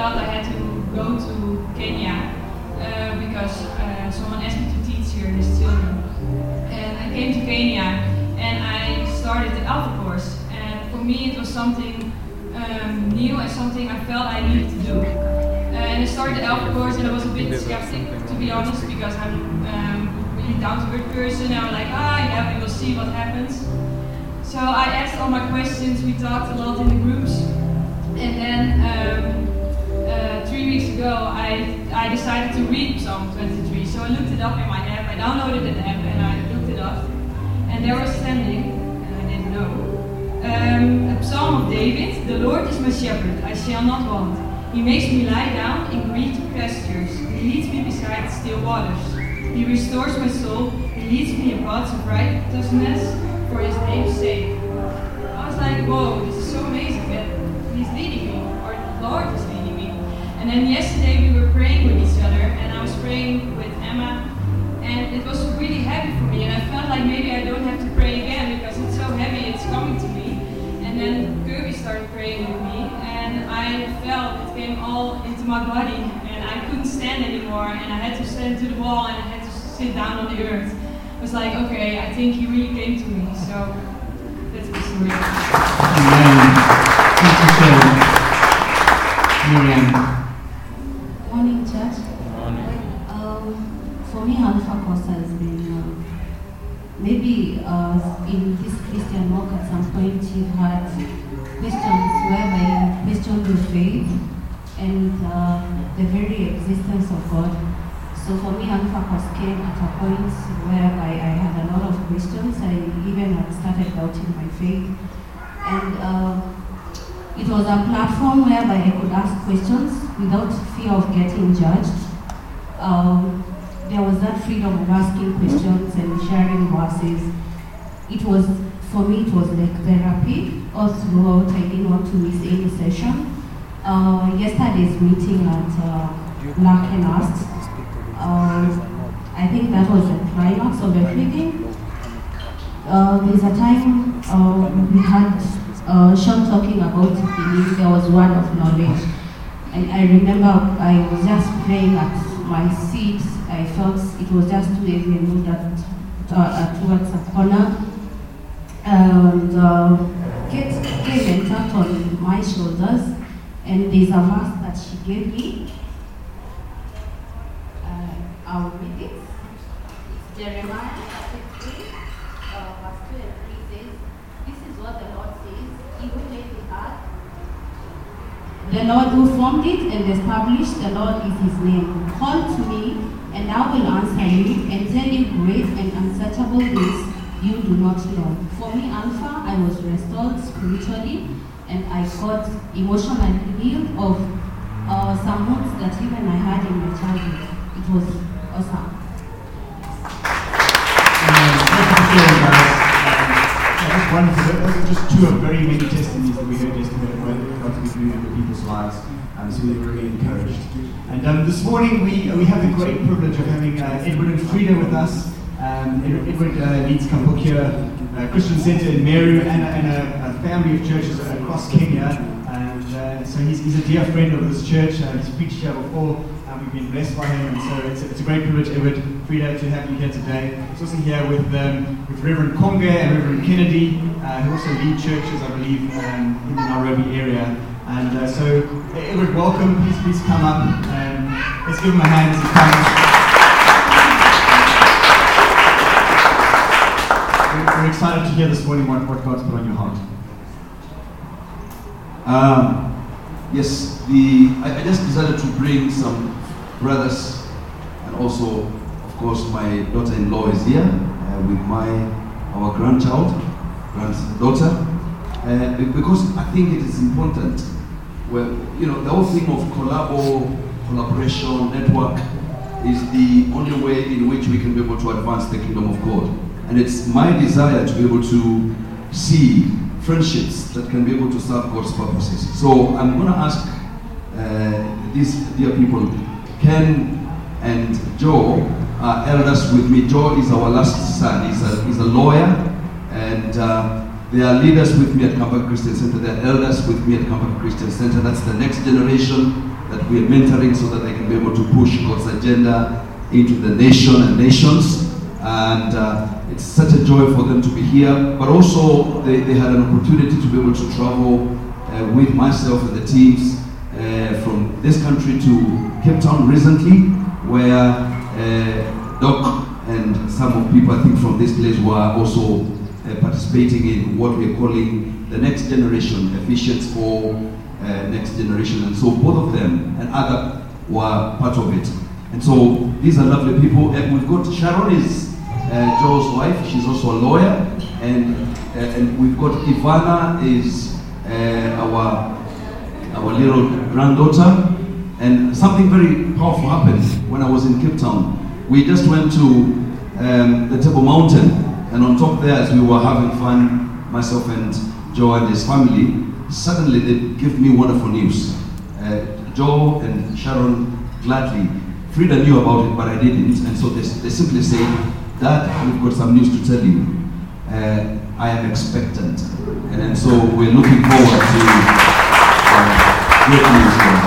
felt I had to go to Kenya because someone asked me to teach here his children. And I came to Kenya and I started the Alpha course. And for me it was something new and something I felt I needed to do. And I started the Alpha course and I was a bit skeptic, to be honest, because I'm really down-to-earth person. And I'm like, yeah, we will see what happens. So I asked all my questions, we talked a lot in the groups. And then 3 weeks ago I decided to read Psalm 23. So I looked it up in my app, I downloaded an app and I looked it up. And there was standing, and I didn't know, a Psalm of David: the Lord is my shepherd, I shall not want. He makes me lie down in green pastures. He leads me beside still waters. He restores my soul. He leads me in paths of righteousness for his name's sake. I was like, whoa, this is so amazing that he's leading me, or the Lord is leading me. And then yesterday we were praying with each other, and I was praying with Emma, and it was really heavy for me, and I felt like maybe I don't have to pray again because it's so heavy, it's coming to me. And then Kirby started praying with me, and I felt it came all into my body, and I couldn't stand anymore, and I had to stand to the wall, and I had to sit down on the earth. It was like, okay, I think he really came to me, so that's the story. Amen. Thank you, Sharon. Miriam. Morning, church. Morning. For me, Alpha Course has been maybe in this Christian walk at some point you've had questions whereby you question your faith and the very existence of God. So for me, Alpha Course came at a point whereby I had a lot of questions. I even had started doubting my faith. And it was a platform whereby I could ask questions without fear of getting judged. There was that freedom of asking questions and sharing verses. It was, for me, it was like therapy. All throughout, I didn't want to miss any session. Yesterday's meeting at Black and Asked, I think that was the climax of everything. There's a time we had Sean talking about belief. There was word of knowledge. And I remember I was just praying at my seat. I felt it was just too heavy and moved towards a corner. And Kate came and tapped on my shoulders. And there's a verse that she gave me. I'll read it. It's Jeremiah 16, verse 2 and 3 says, "This is what the Lord says, He who made the earth, the Lord who formed it and established, the Lord is His name. Call to me, and I will answer you and tell you great and unsearchable things you do not know." For me, Alpha, I was restored spiritually, and I got emotionally healed of some wounds that even I had in my childhood. It was awesome. Thank you for sharing, guys. That was wonderful. Those are just two of very many testimonies that we heard yesterday of what God is doing in people's lives. So we're really encouraged. And this morning we have the great privilege of having Edward and Frida with us. Edward leads Kambukia Christian Center in Meru and a family of churches across Kenya. And so he's a dear friend of this church. He's preached here before. We've been blessed by him, and so it's a great privilege, Edward, Frida, to have you here today. He's also here with Reverend Konga and Reverend Kennedy, who also lead churches, I believe, in the Nairobi area. And so, Edward, welcome. Please come up. Let's give him a hand as he comes. We're excited to hear this morning what God's put on your heart. Yes, I just decided to bring some brothers, and also, of course, my daughter-in-law is here with our granddaughter, because I think it is important. Well, the whole thing of collaboration, network is the only way in which we can be able to advance the kingdom of God. And it's my desire to be able to see friendships that can be able to serve God's purposes. So I'm going to ask these dear people, Ken and Joe, are elders with me. Joe is our last son. He's a lawyer, and they are leaders with me at Kampaka Christian Center. They are elders with me at Kampaka Christian Center. That's the next generation that we are mentoring so that they can be able to push God's agenda into the nation and nations. And it's such a joy for them to be here. But also, they had an opportunity to be able to travel with myself and the teams from this country to Cape Town recently, where Doc and some of people, I think, from this place were also participating in what we're calling the Next Generation, Ephesians 4 Next Generation. And so both of them and other were part of it. And so these are lovely people. And we've got Sharon is Joe's wife. She's also a lawyer. And we've got Ivana is our little granddaughter. And something very powerful happened when I was in Cape Town. We just went to the Table Mountain, and on top there, as we were having fun, myself and Joe and his family, suddenly they give me wonderful news. Joe and Sharon gladly, Frida knew about it, but I didn't, and so they simply said, Dad, we've got some news to tell you. I am expectant, and so we're looking forward to great news here.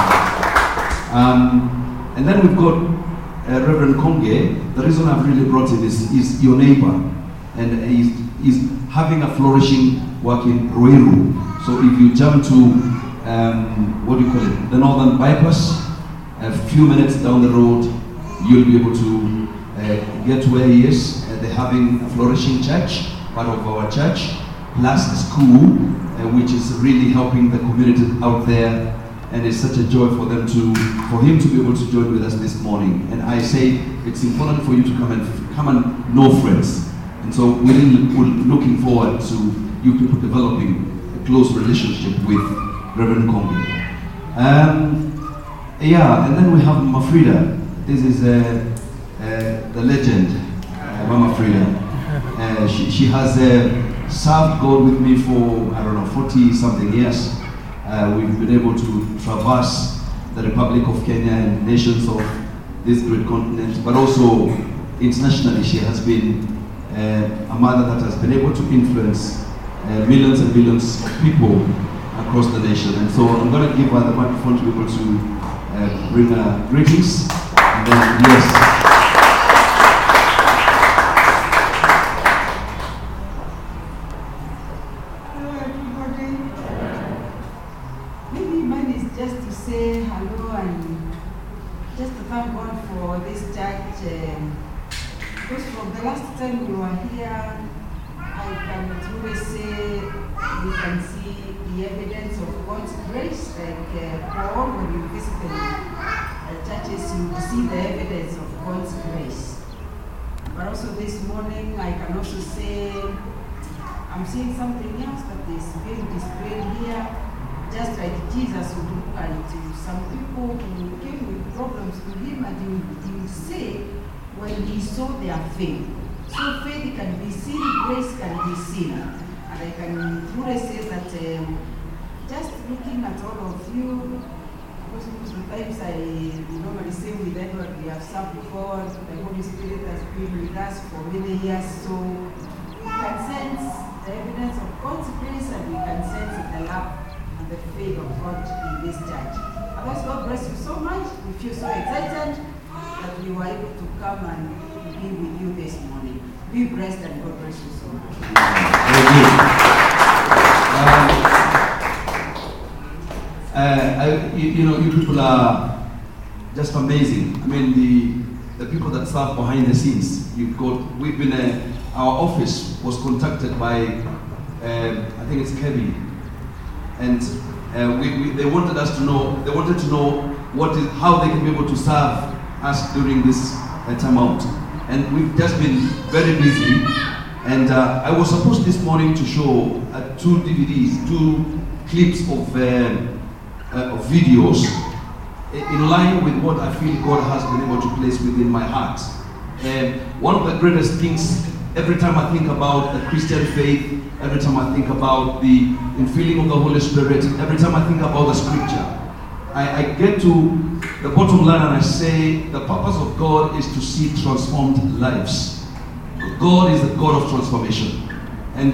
And then we've got Reverend Konge. The reason I've really brought him is your neighbor, and he's having a flourishing work in Ruiru. So if you jump to, what do you call it, the Northern Bypass, a few minutes down the road, you'll be able to get to where he is. They're having a flourishing church, part of our church, plus a school, which is really helping the community out there. And it's such a joy for him to be able to join with us this morning. And I say it's important for you to come and know friends. And so we're looking forward to you people developing a close relationship with Reverend Kongi. And then we have Mama Frida. This is the legend, Mama Frida. She has served God with me for, 40 something years. We've been able to traverse the Republic of Kenya and nations of this great continent, but also internationally. She has been a mother that has been able to influence millions and millions of people across the nation. And so I'm going to give her the microphone to be able to bring her greetings. And then, yes. Because from the last time we were here, I can truly say we can see the evidence of God's grace. Like Paul, when you visit the churches, you see the evidence of God's grace. But also this morning, I can also say I'm seeing something else that is being displayed here, just like Jesus would look at some people who came with problems to him, and he would say, when he saw their faith. So faith can be seen, grace can be seen. And I can truly say that just looking at all of you, because sometimes I normally say with Edward, we have served before, the Holy Spirit has been with us for many years, so we can sense the evidence of God's grace, and we can sense the love and the faith of God in this church. Otherwise, God bless you so much. We feel so excited that we were able to come and be with you this morning. Be blessed, and God bless you so much. You people are just amazing. I mean, the people that serve behind the scenes. We've been, our office was contacted by, I think it's Kevin, and they wanted us to know. They wanted to know how they can be able to serve us during this time out. And we've just been very busy. And I was supposed this morning to show 2 DVDs, 2 clips of videos in line with what I feel God has been able to place within my heart. One of the greatest things, every time I think about the Christian faith, every time I think about the infilling of the Holy Spirit, every time I think about the scripture, I get to the bottom line and I say the purpose of God is to see transformed lives. God is the God of transformation. And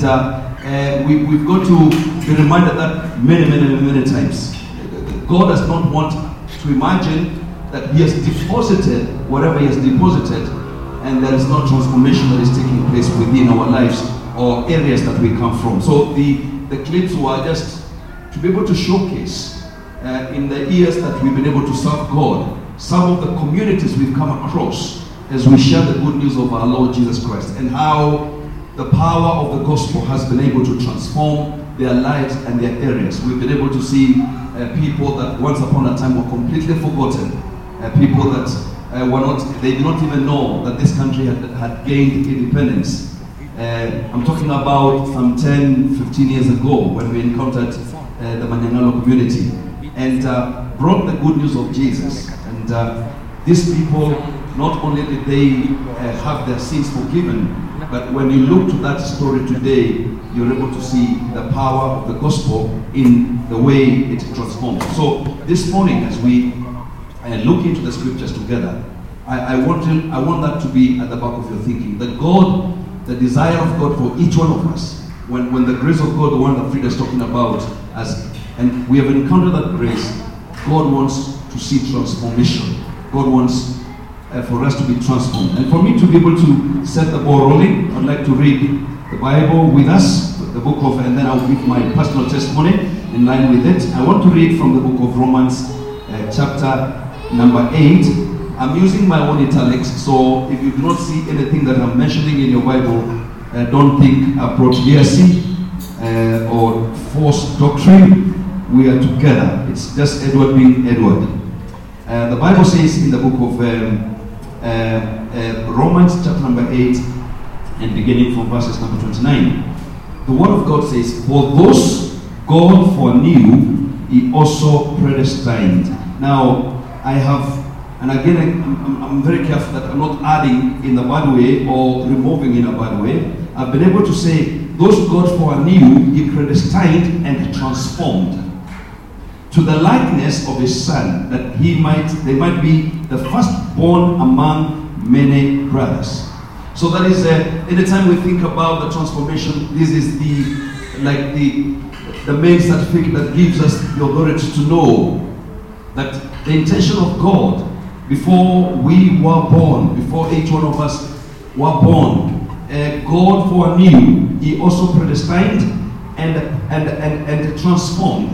we've got to be reminded that many times. God does not want to imagine that he has deposited whatever he has deposited, and there is no transformation that is taking place within our lives or areas that we come from. So the clips were just to be able to showcase in the years that we've been able to serve God, some of the communities we've come across as we share the good news of our Lord Jesus Christ, and how the power of the gospel has been able to transform their lives and their areas. We've been able to see people that once upon a time were completely forgotten, people that they did not even know that this country had gained independence. I'm talking about some 10, 15 years ago when we encountered the Manyangalo community and brought the good news of Jesus. And these people, not only did they have their sins forgiven, but when you look to that story today, you're able to see the power of the gospel in the way it transforms. So this morning, as we look into the scriptures together, I want that to be at the back of your thinking. That God, the desire of God for each one of us, when the grace of God, the one that Frida is talking about, and we have encountered that grace, God wants to see transformation. God wants for us to be transformed. And for me to be able to set the ball rolling, I'd like to read the Bible with us, the book of, and then I'll give my personal testimony in line with it. I want to read from the book of Romans, chapter number 8. I'm using my own italics, so if you do not see anything that I'm mentioning in your Bible, don't think appropriacy or false doctrine. We are together. It's just Edward being Edward. The Bible says in the book of Romans chapter number 8 and beginning from verses number 29. The word of God says, "For those God foreknew, he also predestined." Now, I have, and again, I'm very careful that I'm not adding in a bad way or removing in a bad way. I've been able to say, those God foreknew, he predestined and transformed to the likeness of his Son, that they might be the firstborn among many brothers. So that is, anytime we think about the transformation, this is the main certificate that gives us the authority to know that the intention of God, before we were born, before each one of us were born, God foreknew, he also predestined and transformed.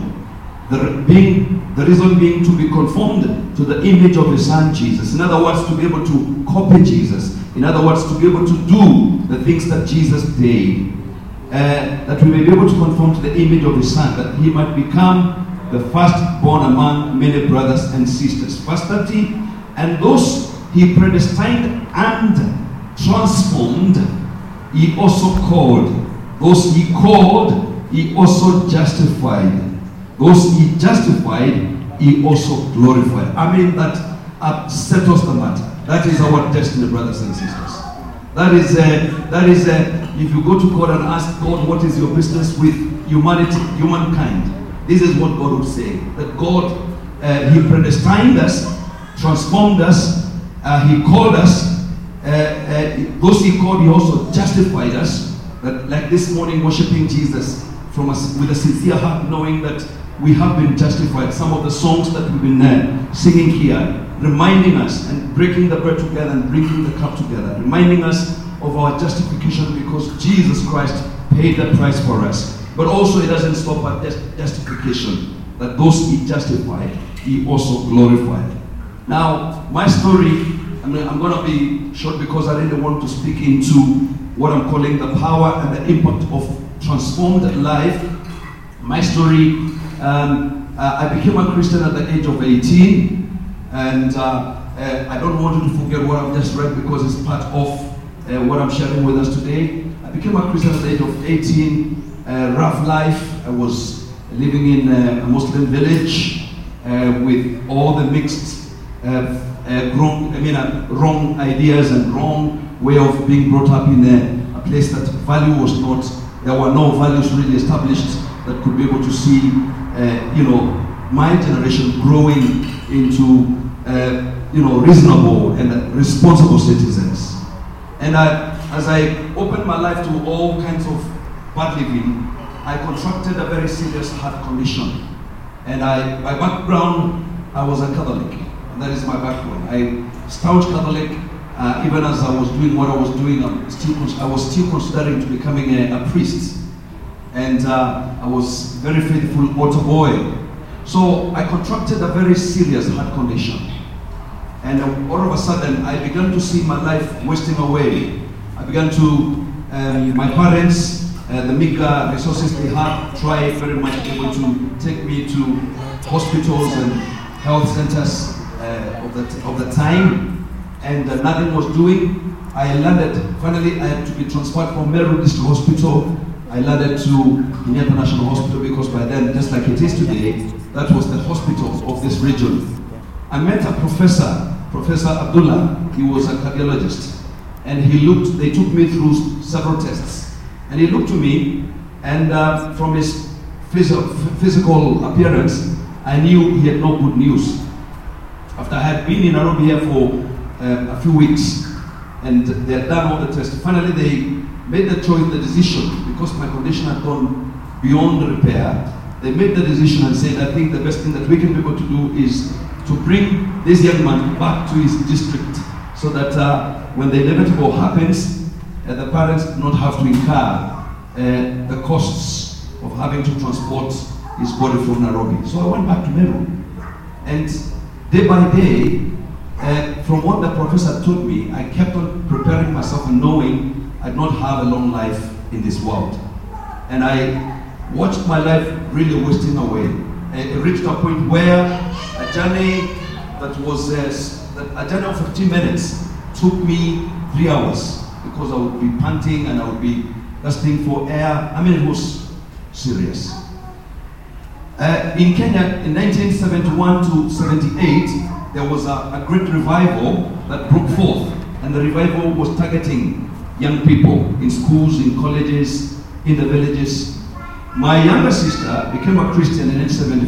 The reason being to be conformed to the image of his Son Jesus. In other words, to be able to copy Jesus. In other words, to be able to do the things that Jesus did. That we may be able to conform to the image of his Son, that he might become the firstborn among many brothers and sisters. Verse 30, and those he predestined and transformed, he also called. Those he called, he also justified. Those he justified, he also glorified. I mean, that settles the matter. That is our destiny, brothers and sisters. That is if you go to God and ask God, what is your business with humankind? This is what God would say. That God, he predestined us, transformed us, he called us, those he called, he also justified us. That, like this morning, worshiping Jesus with a sincere heart, knowing that we have been justified. Some of the songs that we've been singing here, reminding us and breaking the bread together and drinking the cup together, reminding us of our justification because Jesus Christ paid the price for us. But also it doesn't stop at justification, that those he justified, he also glorified. Now, my story, I'm going to be short because I really want to speak into what I'm calling the power and the impact of transformed life. My story, I became a Christian at the age of 18, and I don't want you to forget what I've just read because it's part of what I'm sharing with us today. I became a Christian at the age of 18, rough life. I was living in a Muslim village with all the mixed, wrong ideas and wrong way of being brought up in a place that value was not, there were no values really established that could be able to see, my generation growing into, reasonable and responsible citizens. And as I opened my life to all kinds of bad living, I contracted a very serious heart condition. And my background I was a Catholic. And that is my background. I staunch Catholic. Even as I was doing what I was doing, I was still considering to becoming a priest. And I was very faithful altar boy. So I contracted a very serious heart condition. And all of a sudden, I began to see my life wasting away. I began to, my parents, the meager resources they had, tried very much able to take me to hospitals and health centers of the time. And nothing was doing. I landed, finally I had to be transferred from Meru District Hospital. I landed to Kenyatta National Hospital because by then, just like it is today, that was the hospital of this region. I met a professor, Professor Abdullah. He was a cardiologist. And they took me through several tests. And he looked to me, and from his physical appearance, I knew he had no good news. After I had been in Nairobi here for a few weeks, and they had done all the tests. Finally, they made the decision, because my condition had gone beyond repair. They made the decision and said, I think the best thing that we can be able to do is to bring this young man back to his district, so that when the inevitable happens, the parents do not have to incur the costs of having to transport his body from Nairobi. So I went back to Meru, and day by day, from what the professor told me, I kept on preparing myself and knowing I'd not have a long life in this world. And I watched my life really wasting away. It reached a point where a journey that was a journey of 15 minutes took me 3 hours, because I would be panting and I would be gasping for air. I mean, it was serious. In Kenya, in 1971 to 78, there was a great revival that broke forth, and the revival was targeting young people in schools, in colleges, in the villages. My younger sister became a Christian in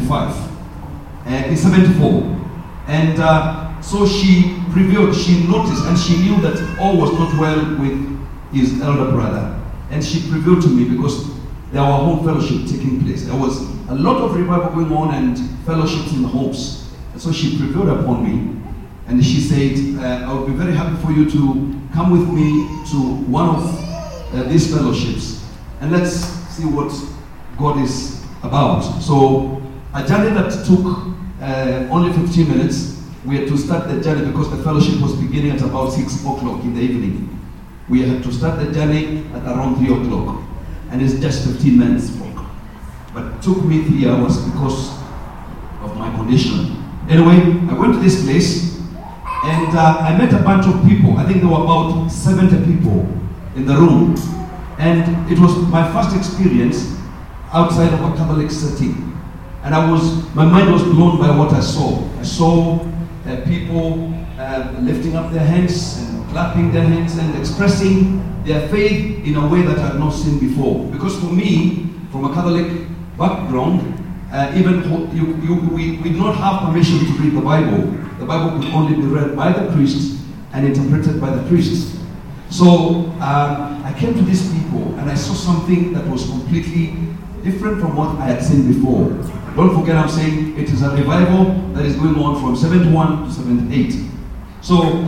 1974, and so she noticed, and she knew that all was not well with his elder brother, and she prevailed to me because there were home fellowship taking place. There was a lot of revival going on and fellowships in the homes. And so she prevailed upon me, and she said, I would be very happy for you to come with me to one of these fellowships, and let's see what God is about. So a journey that took only 15 minutes, we had to start the journey because the fellowship was beginning at about 6 o'clock in the evening. We had to start the journey at around 3 o'clock, and it's just 15 minutes walk. But it took me 3 hours because of my condition. Anyway, I went to this place, and I met a bunch of people. I think there were about 70 people in the room. And it was my first experience outside of a Catholic setting. And my mind was blown by what I saw. I saw people lifting up their hands and clapping their hands and expressing their faith in a way that I had not seen before. Because for me, from a Catholic background, we did not have permission to read the Bible. The Bible could only be read by the priest and interpreted by the priests. So I came to these people and I saw something that was completely different from what I had seen before. Don't forget, I'm saying it is a revival that is going on from 71 to 78. So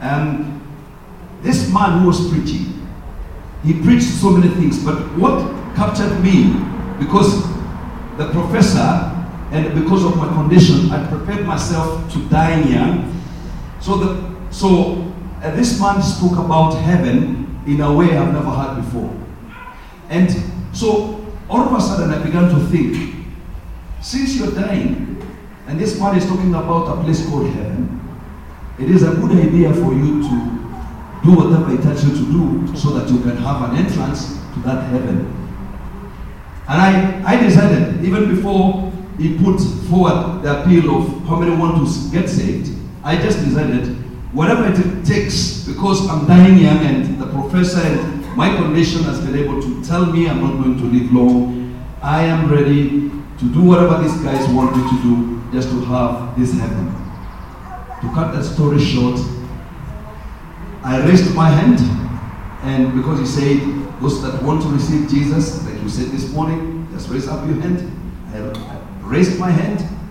this man who was preaching, he preached so many things, but what captured me, because the professor, and because of my condition, I prepared myself to die young. So this man spoke about heaven in a way I've never heard before. And so all of a sudden I began to think, since you're dying, and this man is talking about a place called heaven, it is a good idea for you to do whatever it tells you to do so that you can have an entrance to that heaven. And I decided, even before he put forward the appeal of how many want to get saved, I just decided, whatever it takes, because I'm dying young and the professor and my condition has been able to tell me I'm not going to live long, I am ready to do whatever these guys want me to do just to have this heaven. To cut that story short, I raised my hand, and because he said, those that want to receive Jesus, like you said this morning, just raise up your hand. I raised my hand,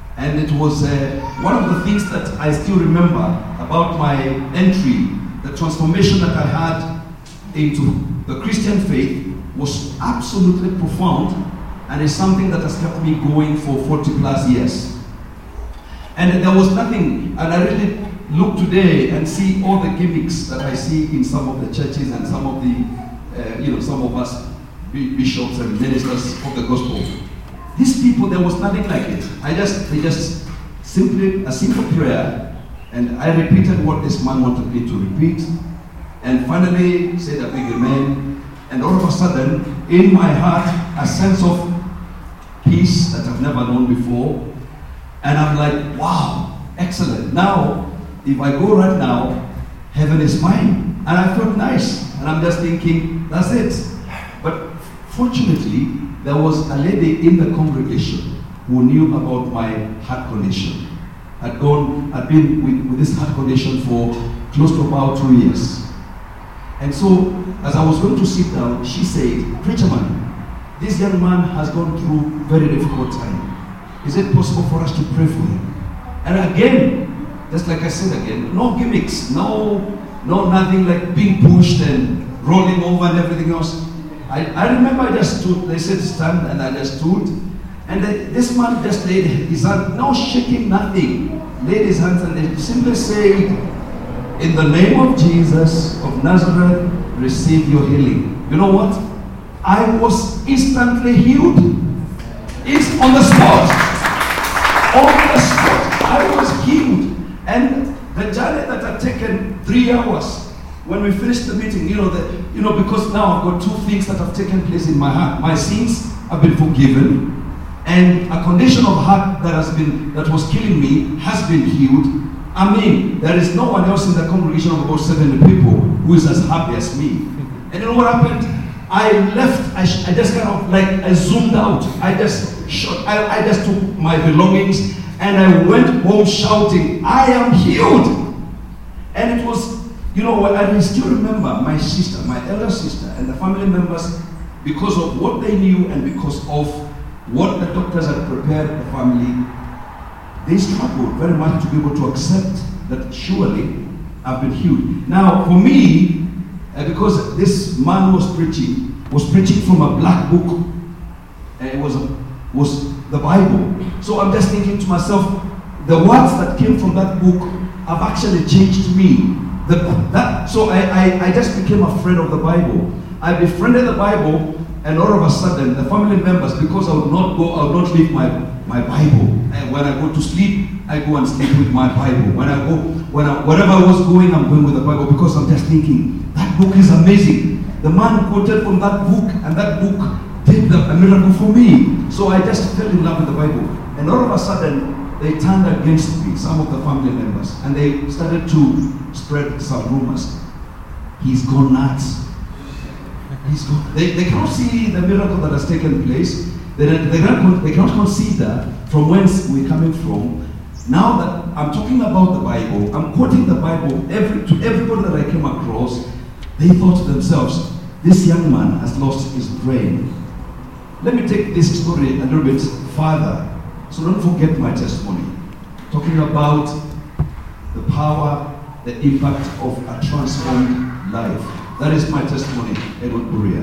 And it was one of the things that I still remember about my entry, the transformation that I had into the Christian faith was absolutely profound, and it's something that has kept me going for 40 plus years. And there was nothing, and I really look today and see all the gimmicks that I see in some of the churches and some of the, some of us bishops and ministers of the gospel. These people, there was nothing like it. They just simply, a simple prayer, and I repeated what this man wanted me to repeat, and finally said a big amen, and all of a sudden, in my heart, a sense of peace that I've never known before, and I'm like, wow, excellent. Now, if I go right now, heaven is mine, and I felt nice, and I'm just thinking, that's it. But fortunately, there was a lady in the congregation who knew about my heart condition. I'd been with this heart condition for close to about 2 years. And so, as I was going to sit down, she said, "Preacher man, this young man has gone through very difficult time. Is it possible for us to pray for him?" And again, just like I said again, no gimmicks, no nothing like being pushed and rolling over and everything else. I remember I just stood, they said stand, and I just stood. And this man just laid his hand, no shaking, nothing. Laid his hands and they simply said, "In the name of Jesus of Nazareth, receive your healing." You know what? I was instantly healed. It's on the spot. On the spot, I was healed. And the journey that had taken 3 hours, when we finished the meeting, because now I've got two things that have taken place in my heart. My sins have been forgiven, and a condition of heart that was killing me has been healed. I mean, there is no one else in the congregation of about 70 people who is as happy as me. And you know what happened? I left, I just kind of I zoomed out. I just took my belongings and I went home shouting, "I am healed!" And it was, I still remember my sister, my elder sister, and the family members, because of what they knew and because of what the doctors had prepared the family, they struggled very much to be able to accept that surely I've been healed. Now, for me, because this man was preaching from a black book, and it was the Bible. So I'm just thinking to myself, the words that came from that book have actually changed me. So I just became a friend of the Bible. I befriended the Bible, and all of a sudden, the family members, because I would not leave my Bible. And when I go to sleep, I go and sleep with my Bible. Wherever I was going, I'm going with the Bible, because I'm just thinking, that book is amazing. The man quoted from that book, and that book did a miracle for me. So I just fell in love with the Bible. And all of a sudden, they turned against me, some of the family members, and they started to spread some rumors. He's gone nuts. They cannot see the miracle that has taken place. They cannot consider from whence we're coming from. Now that I'm talking about the Bible, I'm quoting the Bible to everybody that I came across, they thought to themselves, this young man has lost his brain. Let me take this story a little bit further, so don't forget my testimony. Talking about the power, the impact of a transformed life. That is my testimony, Edward Buria.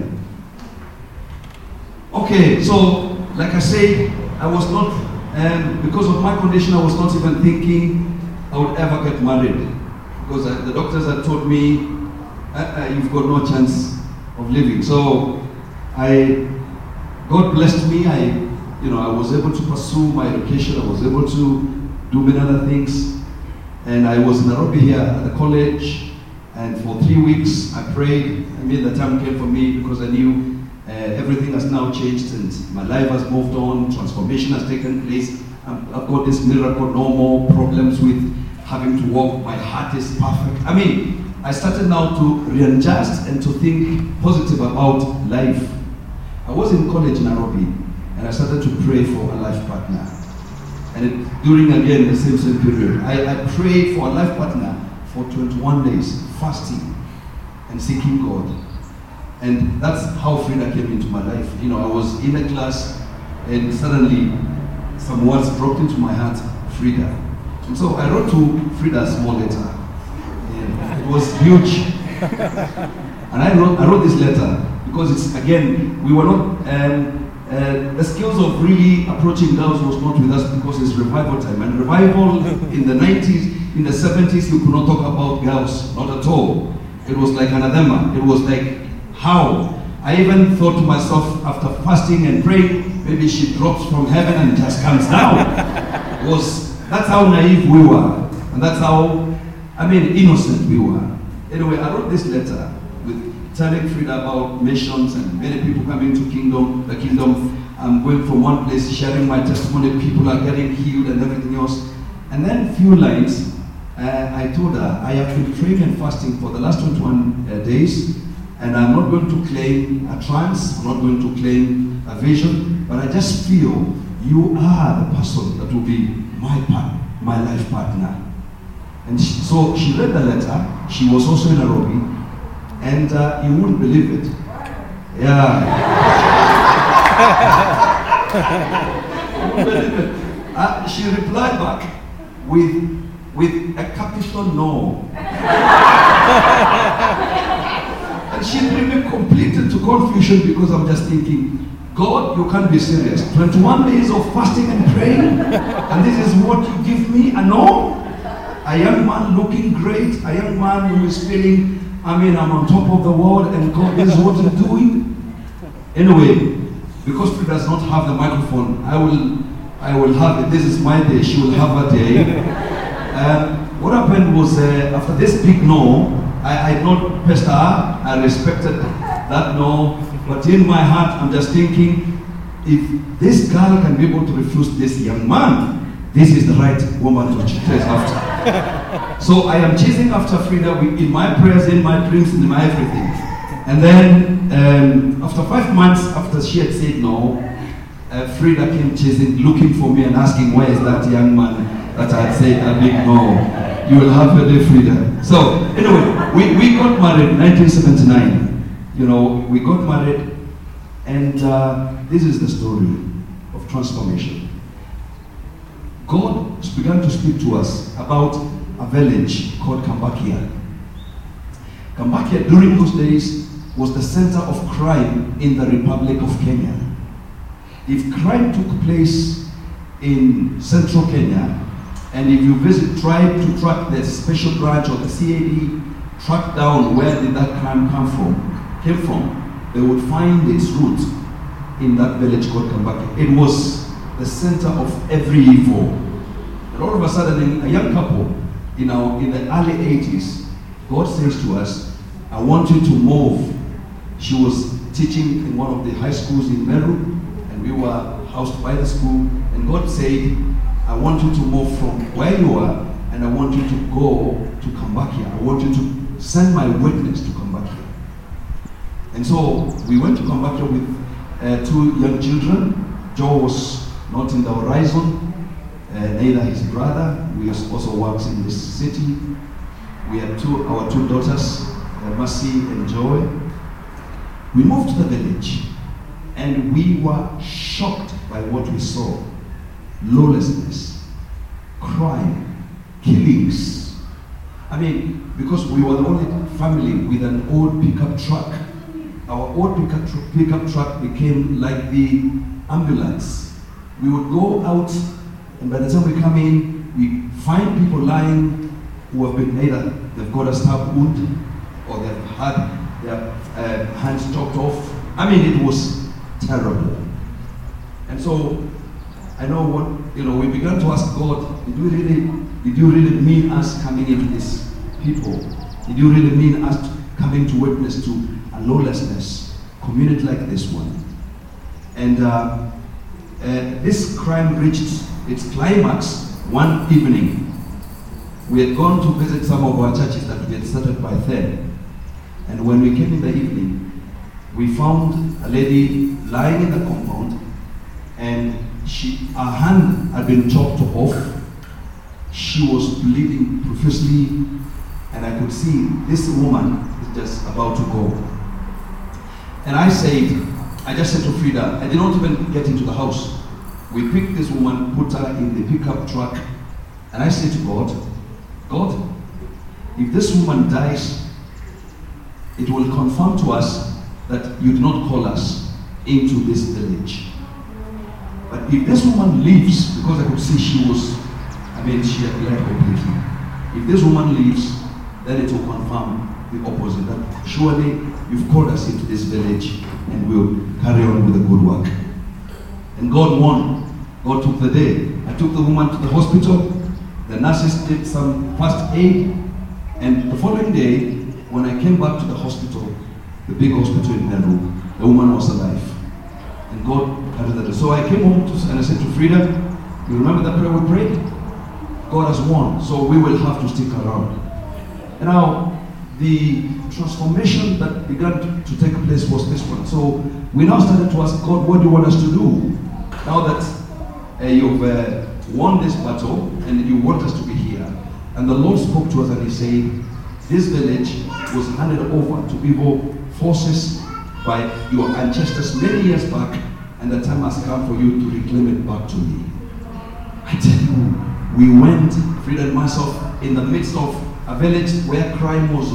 Okay, so like I said, I was not, because of my condition, I was not even thinking I would ever get married. Because the doctors had told me, you've got no chance of living. So God blessed me. I was able to pursue my education. I was able to do many other things. And I was in Nairobi here at the college. And for 3 weeks, I prayed. I mean, the time came for me because I knew everything has now changed and my life has moved on. Transformation has taken place. I've got this miracle, no more problems with having to walk. My heart is perfect. I mean, I started now to readjust and to think positive about life. I was in college in Nairobi and I started to pray for a life partner. And during again the same period, I prayed for a life partner for 21 days, fasting and seeking God. And that's how Frida came into my life. I was in a class and suddenly some words dropped into my heart, Frida. And so I wrote to Frida a small letter. And it was huge. And I wrote this letter because it's, again, we were not, the skills of really approaching girls was not with us because it's revival time. And revival in the 90s, in the 70s, you could not talk about girls, not at all. It was like anathema. It was like, how? I even thought to myself, after fasting and praying, maybe she drops from heaven and just comes down. That's how naive we were. And that's how, innocent we were. Anyway, I wrote this letter with telling Frida about missions and many people coming to the kingdom. I'm going from one place, sharing my testimony, people are getting healed and everything else. And then a few lines, I told her, I have been praying and fasting for the last 21 days, and I'm not going to claim a trance, I'm not going to claim a vision, but I just feel you are the person that will be my life partner. And so she read the letter. She was also in Nairobi, and you wouldn't believe it. Yeah. You wouldn't believe it. She replied back with a capital no. And she threw me completely into confusion because I'm just thinking, God, you can't be serious. 21 days of fasting and praying, and this is what you give me? A no? A young man looking great, a young man who is feeling, I'm on top of the world, and God is what he's doing. Anyway, because she does not have the microphone, I will have it. This is my day. She will have her day. What happened was, after this big no, I did not pester her. I respected that no. But in my heart, I'm just thinking, if this girl can be able to refuse this young man, this is the right woman to chase after. So I am chasing after Frida in my prayers, in my dreams, in my everything. And then after 5 months after she had said no, Frida came chasing, looking for me and asking, where is that young man that I had said a big no? You will have your day, Frida. So anyway, we got married in 1979. We got married, and this is the story of transformation. God began to speak to us about a village called Kambakia. Kambakia during those days was the center of crime in the Republic of Kenya. If crime took place in central Kenya, and if you try to track the special branch or the CAD, track down where did that crime came from, they would find its root in that village called Kambakia. It was the center of every evil. And all of a sudden, a young couple, in the early 80s, God says to us, I want you to move. She was teaching in one of the high schools in Meru, and we were housed by the school, and God said, I want you to move from where you are, and I want you to go to Kambakia. I want you to send my witness to Kambakia. And so we went to Kambakia with 2 young children. Joe was not in the horizon, neither his brother, who also works in this city. We had our two daughters, Mercy and Joy. We moved to the village, and we were shocked by what we saw. Lawlessness, crime, killings. Because we were the only family with an old pickup truck. Our old pickup truck became like the ambulance. We would go out, and by the time we come in, we find people lying who have been either they've got a stab wound or they've had their hands chopped off. It was terrible. And so I know what, we began to ask God, did you really mean us coming into these people? Did you really mean us coming to witness to a lawlessness community like this one? And this crime reached its climax one evening. We had gone to visit some of our churches that we had started by then. And when we came in the evening, we found a lady lying in the compound, and her hand had been chopped off. She was bleeding profusely, and I could see this woman is just about to go. And I just said to Frida, I did not even get into the house. We picked this woman, put her in the pickup truck, and I said to God, God, if this woman dies, it will confirm to us that you did not call us into this village. But if this woman leaves, because I could see she had left completely. If this woman leaves, then it will confirm the opposite, that surely you've called us into this village and we'll carry on with the good work. And God won. God took the day. I took the woman to the hospital. The nurses did some first aid. And the following day, when I came back to the hospital, the big hospital in Meru, the woman was alive. And God had that. So I came home and I said to Frida, you remember that prayer we prayed? God has won, so we will have to stick around. And now, the transformation that began to take place was this one. So we now started to ask God, what do you want us to do? Now that you've won this battle and you want us to be here. And the Lord spoke to us and He said, this village was handed over to evil forces by your ancestors many years back, and the time has come for you to reclaim it back to me. I tell you, we went, Frida and myself, in the midst of a village where crime was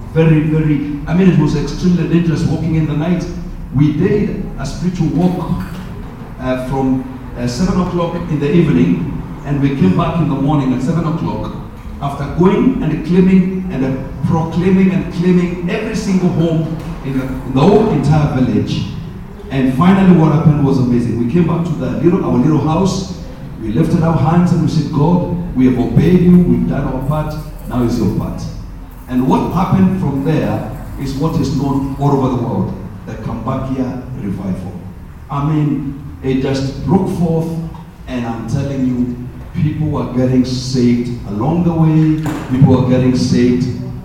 it was extremely dangerous walking in the night. We did a spiritual walk from 7 o'clock in the evening, and we came back in the morning at 7 o'clock after going and claiming and proclaiming and claiming every single home in the whole entire village. And finally what happened was amazing. We came back to our little house. We lifted our hands and we said, God, we have obeyed you, we've done our part, now is your part. And what happened from there is what is known all over the world, the Kambakia revival. It just broke forth, and I'm telling you, people are getting saved along the way, people are getting saved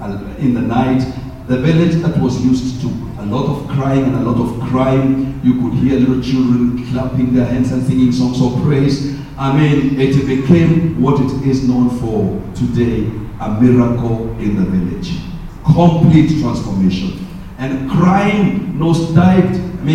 in the night. The village that was used to a lot of crying and a lot of crime, you could hear little children clapping their hands and singing songs of praise. It became what it is known for today, a miracle in the village. Complete transformation. And crime nosedived.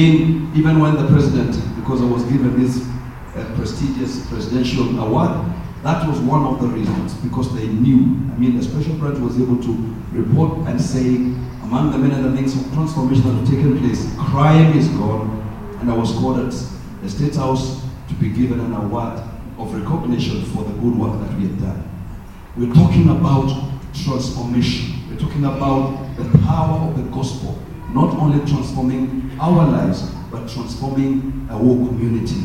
Even when the president, because I was given this prestigious presidential award, that was one of the reasons, because they knew. The special branch was able to report and say, among the many other things of transformation that have taken place, crime is gone, and I was called at the State House to be given an award of recognition for the good work that we have done. We're talking about transformation. We're talking about the power of the gospel, not only transforming our lives, but transforming our whole community.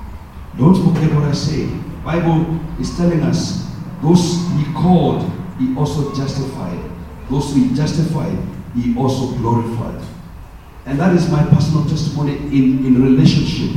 Don't forget what I say. The Bible is telling us, those He called, He also justified. Those He justified, He also glorified. And that is my personal testimony in relationship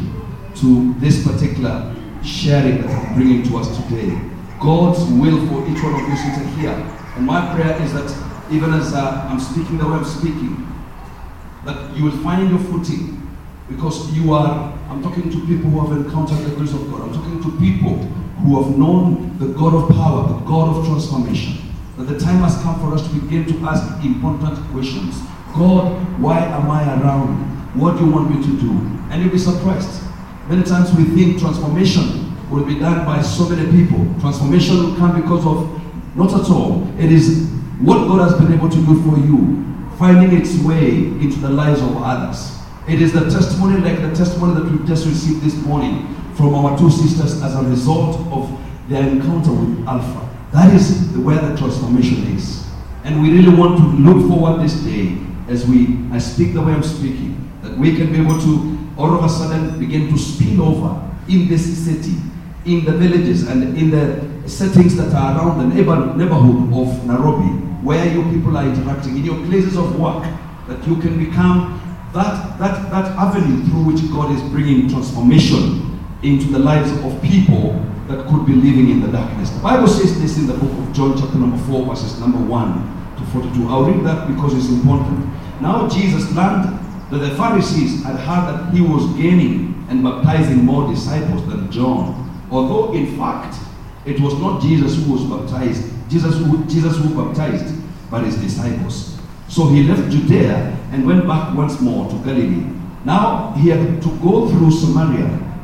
to this particular sharing that I'm bringing to us today. God's will for each one of you seated here. And my prayer is that even as I'm speaking the way I'm speaking, that you will find your footing, because I'm talking to people who have encountered the grace of God. I'm talking to people who have known the God of power, the God of transformation. That the time has come for us to begin to ask important questions. God, why am I around? What do you want me to do? And you'll be surprised. Many times we think transformation will be done by so many people. Transformation will come because of, not at all. It is what God has been able to do for you, finding its way into the lives of others. It is the testimony, like the testimony that we've just received this morning from our two sisters as a result of their encounter with Alpha. That is where the transformation is. And we really want to look forward this day as I speak the way I'm speaking, that we can be able to all of a sudden begin to spill over in this city, in the villages and in the settings that are around the neighborhood of Nairobi, where your people are interacting, in your places of work, that you can become that avenue through which God is bringing transformation into the lives of people that could be living in the darkness. The Bible says this in the book of John chapter number 4 verses number 1 to 42. I'll read that because it's important. Now Jesus learned that the Pharisees had heard that he was gaining and baptizing more disciples than John, although in fact it was not Jesus who was baptized, Jesus who baptized, but his disciples. So he left Judea and went back once more to Galilee. Now he had to go through Samaria.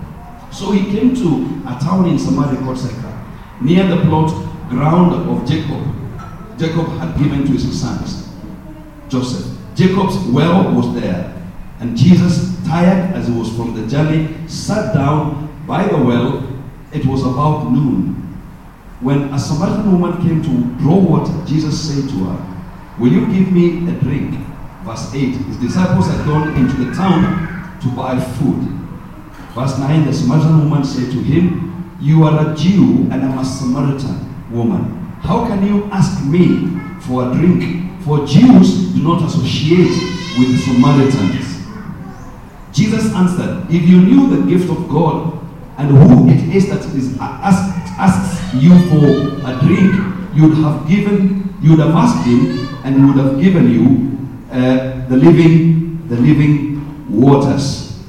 So he came to a town in Samaria called Sychar, near the plot ground of Jacob. Jacob had given to his sons, Joseph. Jacob's well was there, and Jesus, tired as he was from the journey, sat down by the well. It was about noon. When a Samaritan woman came to draw water, Jesus said to her, "Will you give me a drink?" Verse 8, his disciples had gone into the town to buy food. Verse 9, the Samaritan woman said to him, "You are a Jew and I'm a Samaritan woman. How can you ask me for a drink? For Jews do not associate with Samaritans." Jesus answered, "If you knew the gift of God and who it is that asks you for a drink, you would have asked him, and he would have given you the living waters."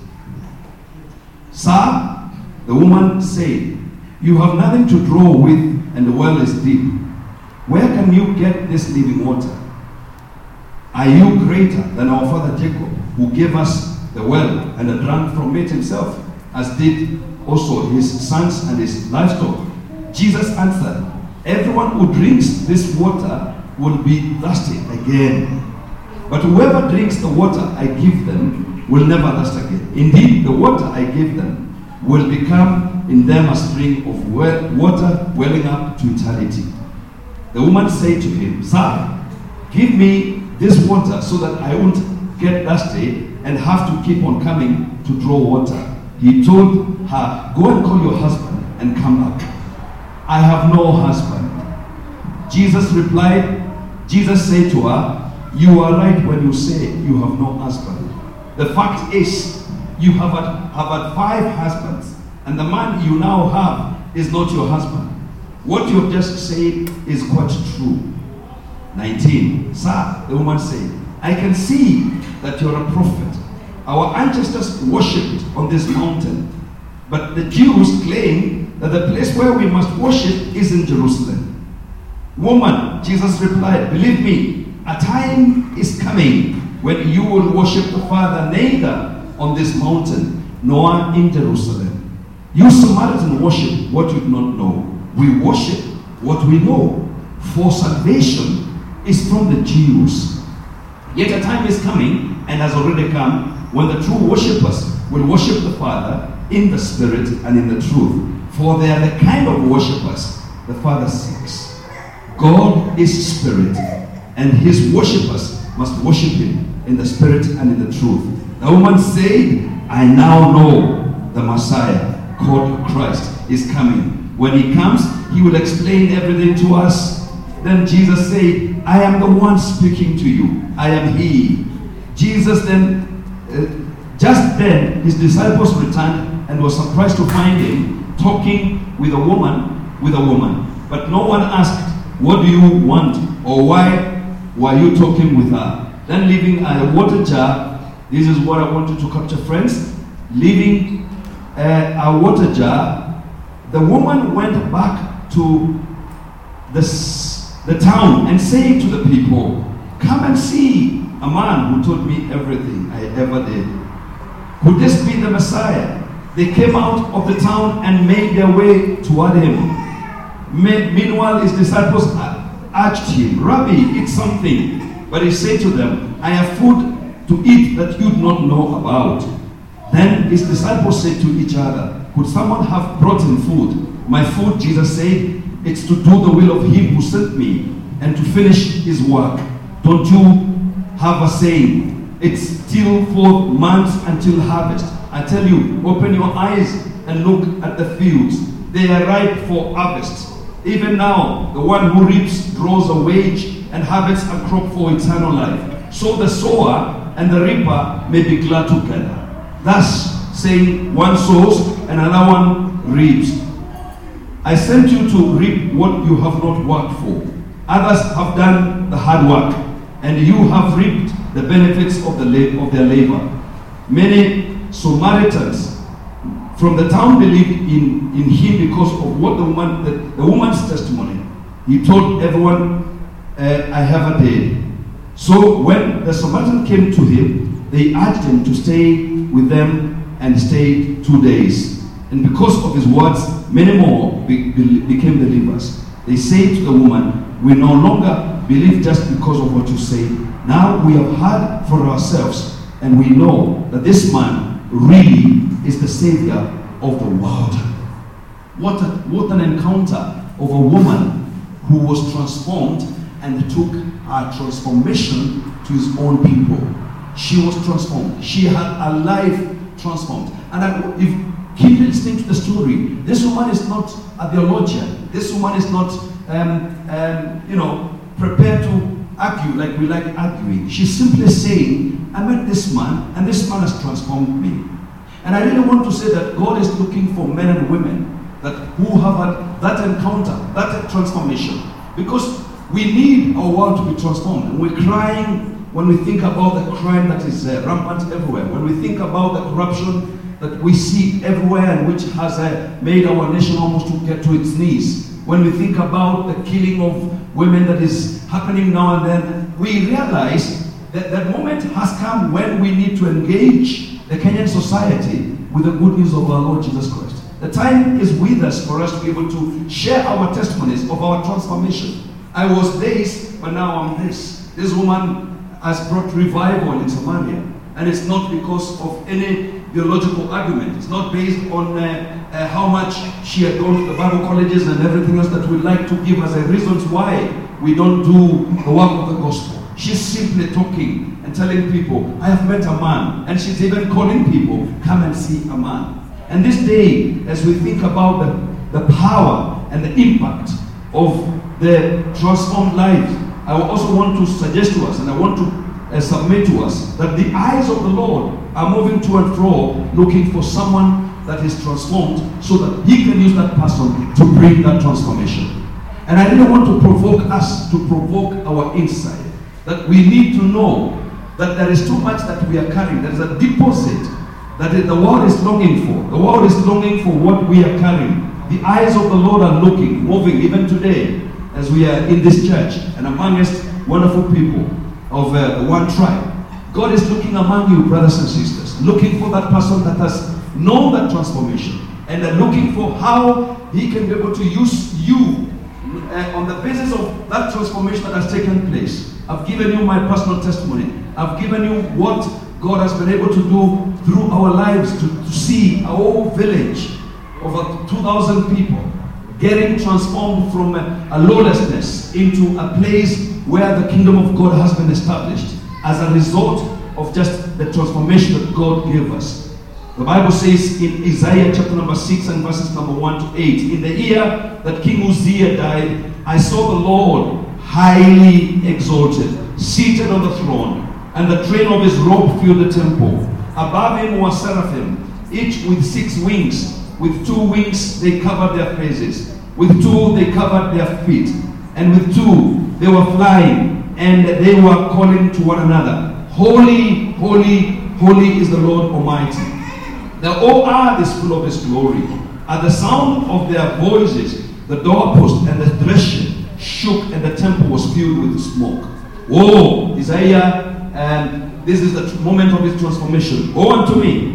"Sir," the woman said, "you have nothing to draw with, and the well is deep. Where can you get this living water? Are you greater than our father Jacob, who gave us the well and drank from it himself, as did also his sons and his livestock?" Jesus answered, "Everyone who drinks this water will be thirsty again. But whoever drinks the water I give them will never thirst again. Indeed, the water I give them will become in them a spring of water welling up to eternity." The woman said to him, "Sir, give me this water so that I won't get thirsty and have to keep on coming to draw water." He told her, "Go and call your husband and come back." "I have no husband." Jesus said to her, "You are right when you say you have no husband. The fact is, you have had 5 husbands, and the man you now have is not your husband. What you have just said is quite true." 19. "Sir," the woman said, "I can see that you are a prophet. Our ancestors worshipped on this mountain, but the Jews claim that the place where we must worship is in Jerusalem." "Woman," Jesus replied, "believe me, a time is coming when you will worship the Father neither on this mountain nor in Jerusalem. You Samaritans worship what you do not know. We worship what we know, for salvation is from the Jews. Yet a time is coming, and has already come, when the true worshippers will worship the Father in the Spirit and in the truth. For they are the kind of worshippers the Father seeks. God is Spirit, and his worshippers must worship him in the Spirit and in the truth." The woman said, "I now know the Messiah, called Christ, is coming. When he comes, he will explain everything to us." Then Jesus said, "I am the one speaking to you. I am he." Just then, his disciples returned and were surprised to find him talking with a woman. But no one asked, "What do you want?" or "Why were you talking with her?" Then leaving a water jar, this is what I want you to capture, friends. Leaving a water jar, the woman went back to the town and said to the people, "Come and see a man who told me everything I ever did. Could this be the Messiah?" They came out of the town and made their way toward him. Meanwhile, his disciples urged him, "Rabbi, eat something." But he said to them, "I have food to eat that you do not know about." Then his disciples said to each other, "Could someone have brought him food?" "My food," Jesus said, "it's to do the will of him who sent me and to finish his work. Don't you have a saying, 'It's still 4 months until harvest'? I tell you, open your eyes and look at the fields. They are ripe for harvest. Even now, the one who reaps draws a wage and harvests a crop for eternal life. So the sower and the reaper may be glad together. Thus saying, one sows and another one reaps. I sent you to reap what you have not worked for. Others have done the hard work, and you have reaped the benefits of their labor." Many Samaritans from the town believed in him because of what the woman's testimony. He told everyone, "I have a dead." So when the Samaritan came to him, they urged him to stay with them and stayed 2 days. And because of his words, many more became believers. They say to the woman, we no longer believe just because of what you say. Now we have heard for ourselves, and we know that this man really is the Savior of the world. What an encounter of a woman who was transformed and took her transformation to his own people. She was transformed. She had her life transformed. And if keep listening to the story, this woman is not a theologian. This woman is not, prepared to argue like we like arguing. She's simply saying, I met this man, and this man has transformed me. And I really want to say that God is looking for men and women who have had that encounter, that transformation. Because we need our world to be transformed. And we're crying when we think about the crime that is rampant everywhere. When we think about the corruption that we see everywhere and which has made our nation almost to get to its knees. When we think about the killing of women that is happening now and then, we realize that that moment has come when we need to engage the Kenyan society with the good news of our Lord Jesus Christ. The time is with us for us to be able to share our testimonies of our transformation. I was this, but now I'm this. This woman has brought revival in Samaria. And it's not because of any theological argument. It's not based on how much she had gone to the Bible colleges and everything else that we'd like to give as a reasons why we don't do the work of the gospel. She's simply talking and telling people, I have met a man. And she's even calling people, come and see a man. And this day, as we think about the power and the impact of the transformed lives, I also want to suggest to us, and I want to submit to us, that the eyes of the Lord are moving to and fro, looking for someone that is transformed so that he can use that person to bring that transformation. And I really want to provoke us, to provoke our insight, that we need to know that there is too much that we are carrying. There is a deposit that the world is longing for. The world is longing for what we are carrying. The eyes of the Lord are looking, moving, even today, as we are in this church and amongst wonderful people of one tribe. God is looking among you, brothers and sisters, looking for that person that has known that transformation, and looking for how he can be able to use you on the basis of that transformation that has taken place. I've given you my personal testimony. I've given you what God has been able to do through our lives to see our whole village, over 2,000 people, getting transformed from a lawlessness into a place where the kingdom of God has been established as a result of just the transformation that God gave us. The Bible says in Isaiah chapter number 6 and verses number 1 to 8, in the year that King Uzziah died, I saw the Lord highly exalted, seated on the throne, and the train of his robe filled the temple. Above him were seraphim, each with 6 wings. With 2 wings they covered their faces. With 2 they covered their feet. And with 2 they were flying, and they were calling to one another, Holy, holy, holy is the Lord Almighty. The whole earth is full of his glory. At the sound of their voices, the doorpost and the threshing shook, and the temple was filled with smoke. Oh, Isaiah, and this is the moment of his transformation. Woe unto me!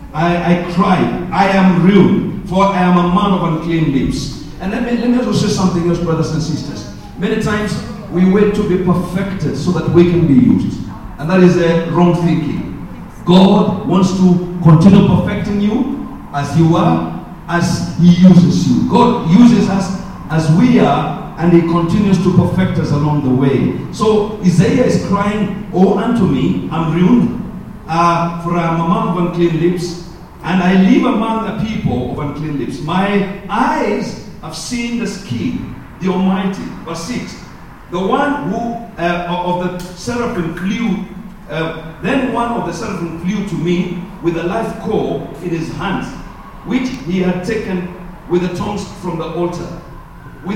I cried, I am ruined, for I am a man of unclean lips. And let me also say something else, brothers and sisters. Many times we wait to be perfected so that we can be used. And that is a wrong thinking. God wants to continue perfecting you as you are, as he uses you. God uses us as we are, and he continues to perfect us along the way. So Isaiah is crying, oh, unto me, I'm ruined, for I am a man of unclean lips, and I live among a people of unclean lips. My eyes have seen the King, the Almighty. Verse 6. The one who of the seraphim flew, then one of the seraphim flew to me with a live coal in his hands, which he had taken with the tongs from the altar. With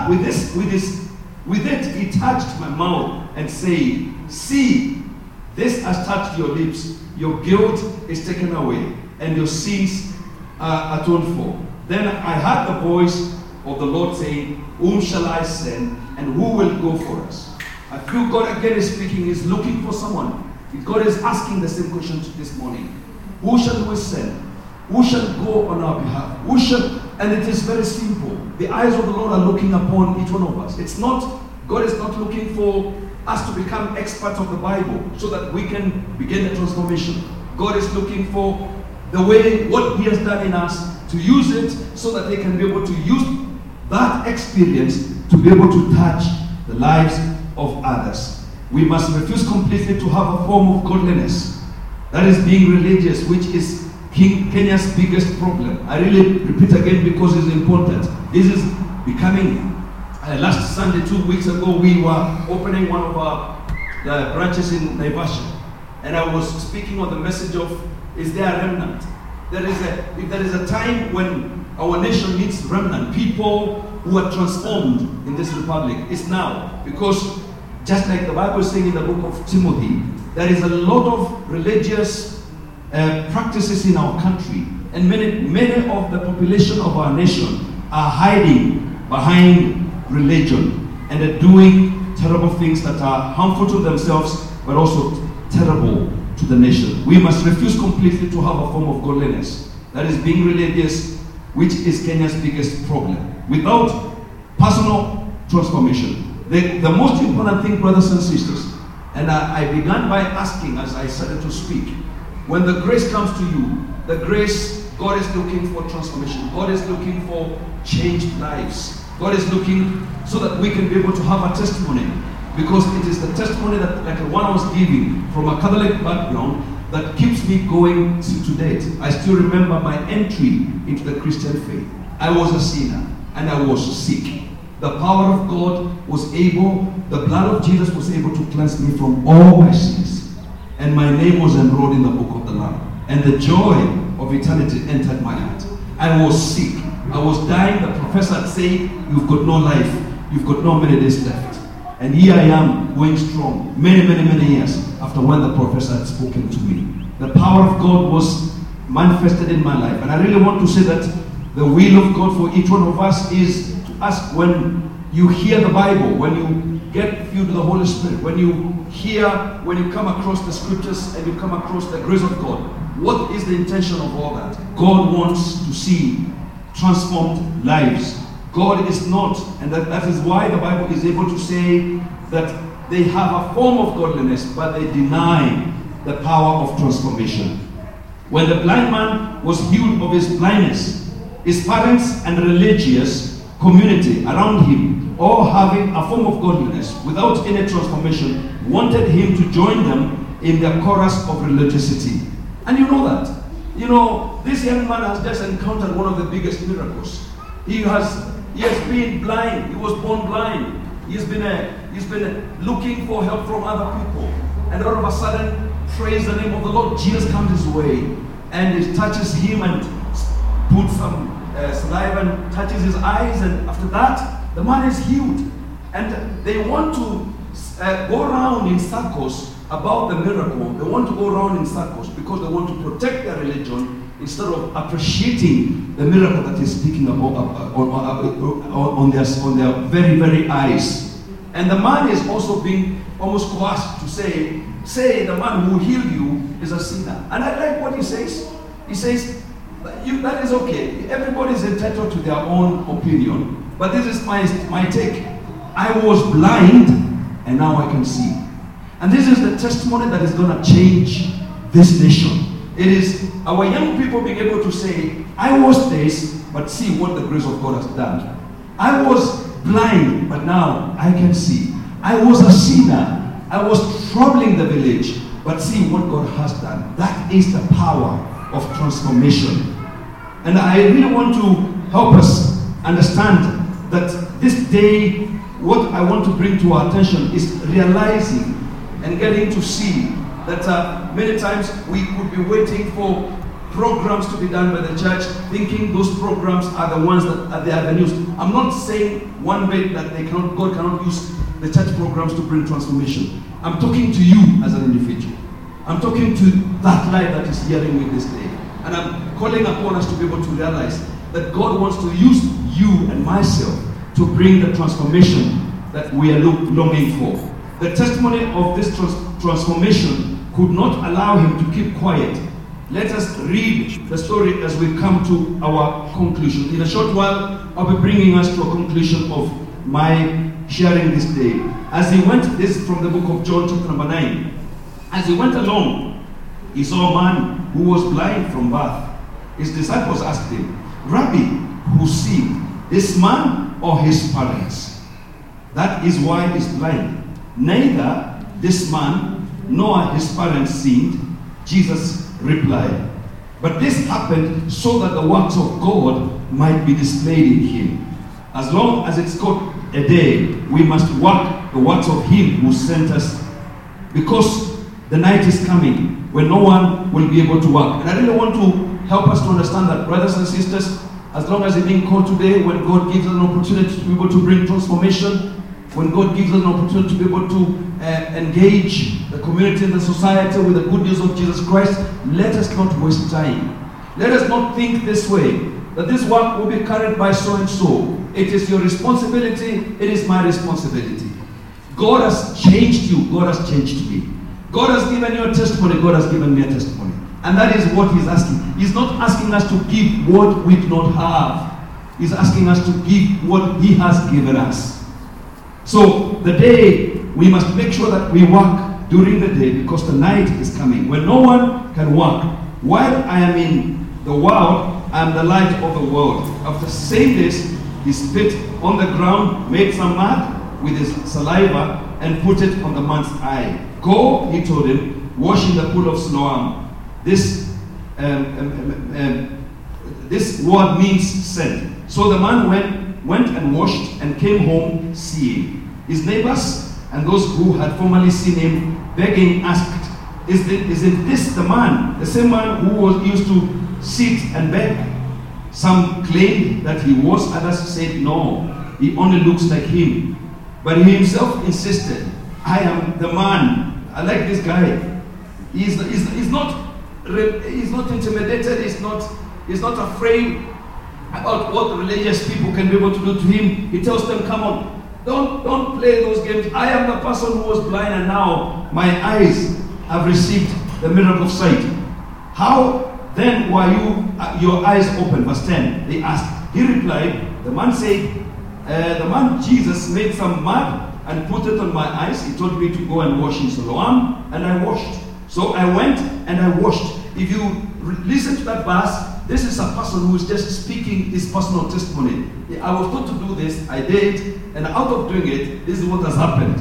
it he touched my mouth and said, See, this has touched your lips. Your guilt is taken away, and your sins are atoned for. Then I heard the voice of the Lord saying, Whom shall I send, and who will go for us? I feel God again is speaking. He's looking for someone. God is asking the same question this morning. Who shall we send? Who shall go on our behalf? Who shall? And it is very simple. The eyes of the Lord are looking upon each one of us. It's not, God is not looking for us to become experts of the Bible so that we can begin the transformation. God is looking for the way, what He has done in us, to use it so that they can be able to use that experience to be able to touch the lives of others. We must refuse completely to have a form of godliness. That is being religious, which is Kenya's biggest problem. I really repeat again because it's important. This is becoming, last Sunday, 2 weeks ago, we were opening one of our branches in Naivasha. And I was speaking on the message of, is there a remnant? If there is a time when our nation needs remnant, people who are transformed in this republic, it's now. Because just like the Bible is saying in the book of Timothy, there is a lot of religious practices in our country, and many of the population of our nation are hiding behind religion and are doing terrible things that are harmful to themselves but also terrible to the nation. We must refuse completely to have a form of godliness, that is being religious, which is Kenya's biggest problem, without personal transformation. The most important thing, brothers and sisters, and I began by asking as I started to speak, when the grace comes to you, the grace, God is looking for transformation. God is looking for changed lives. God is looking so that we can be able to have a testimony. Because it is the testimony that, like the one I was giving from a Catholic background, that keeps me going to date. I still remember my entry into the Christian faith. I was a sinner and I was sick. The power of God was able, the blood of Jesus was able to cleanse me from all my sins. And my name was enrolled in the book of the Lamb. And the joy of eternity entered my heart. I was sick. I was dying. The professor had said, you've got no life. You've got no many days left. And here I am, going strong, many years after when the professor had spoken to me. The power of God was manifested in my life. And I really want to say that the will of God for each one of us is to ask, when you hear the Bible, when you get filled with the Holy Spirit, when you come across the scriptures and you come across the grace of God, what is the intention of all that? God wants to see transformed lives. God is not, and that is why the Bible is able to say that they have a form of godliness, but they deny the power of transformation. When the blind man was healed of his blindness, his parents and the religious community around him, all having a form of godliness without any transformation, wanted him to join them in their chorus of religiosity. And you know that. You know, this young man has just encountered one of the biggest miracles. He has been blind. He was born blind. He's been looking for help from other people. And all of a sudden, praise the name of the Lord, Jesus comes his way and he touches him and puts some saliva and touches his eyes, and after that, the man is healed. And they want to go around in circles about the miracle. They want to go around in circles because they want to protect their religion instead of appreciating the miracle that is speaking about on their very eyes. And the man is also being almost coerced to say the man who healed you is a sinner. And I like what he says. He says, that is okay. Everybody is entitled to their own opinion. But this is my take. I was blind and now I can see. And this is the testimony that is going to change this nation. It is our young people being able to say, I was this, but see what the grace of God has done. I was blind, but now I can see. I was a sinner. I was troubling the village, but see what God has done. That is the power of transformation. And I really want to help us understand that this day, what I want to bring to our attention is realizing and getting to see that many times we could be waiting for programs to be done by the church, thinking those programs are the ones that are the avenues. I'm not saying one bit that God cannot use the church programs to bring transformation. I'm talking to you as an individual. I'm talking to that life that is hearing me this day. And I'm calling upon us to be able to realize that God wants to use you and myself to bring the transformation that we are longing for. The testimony of this transformation could not allow him to keep quiet let us read the story as we come to our conclusion. In a short while, I'll be bringing us to a conclusion of my sharing this day. As he went, this is from the book of John chapter number 9. As he went along, he saw a man who was blind from birth. His disciples asked him, Rabbi, who sinned, this man or his parents? That is why he is blind. Neither this man nor his parents sinned, Jesus replied. But this happened so that the works of God might be displayed in him. As long as it's called a day, we must work the works of him who sent us, because the night is coming when no one will be able to work. And I really want to help us to understand that, brothers and sisters, as long as you're being called today, when God gives us an opportunity to be able to bring transformation, when God gives us an opportunity to be able to engage the community and the society with the good news of Jesus Christ, let us not waste time. Let us not think this way, that this work will be carried by so and so. It is your responsibility, it is my responsibility. God has changed you, God has changed me. God has given you a testimony, God has given me a testimony. And that is what he's asking. He's not asking us to give what we do not have. He's asking us to give what he has given us. So the day, we must make sure that we work during the day, because the night is coming when no one can work. While I am in the world, I am the light of the world. After saying this, he spit on the ground, made some mud with his saliva, and put it on the man's eye. Go, he told him, wash in the pool of Siloam. This word means sent. So the man went and washed and came home seeing. His neighbors and those who had formerly seen him begging asked, Isn't this the man, the same man who used to sit and beg? Some claimed that he was, others said no, he only looks like him. But he himself insisted, I am the man. I like this guy. He's not intimidated, he's not afraid about what religious people can be able to do to him. He tells them, come on, don't play those games. I am the person who was blind, and now my eyes have received the miracle of sight. How then were your eyes open? Verse 10, they asked. He replied, the man said, the man Jesus made some mud and put it on my eyes. He told me to go and wash in Siloam, and I washed. So I went and I washed. If you listen to that verse, this is a person who is just speaking his personal testimony. I was told to do this, I did, and out of doing it, this is what has happened.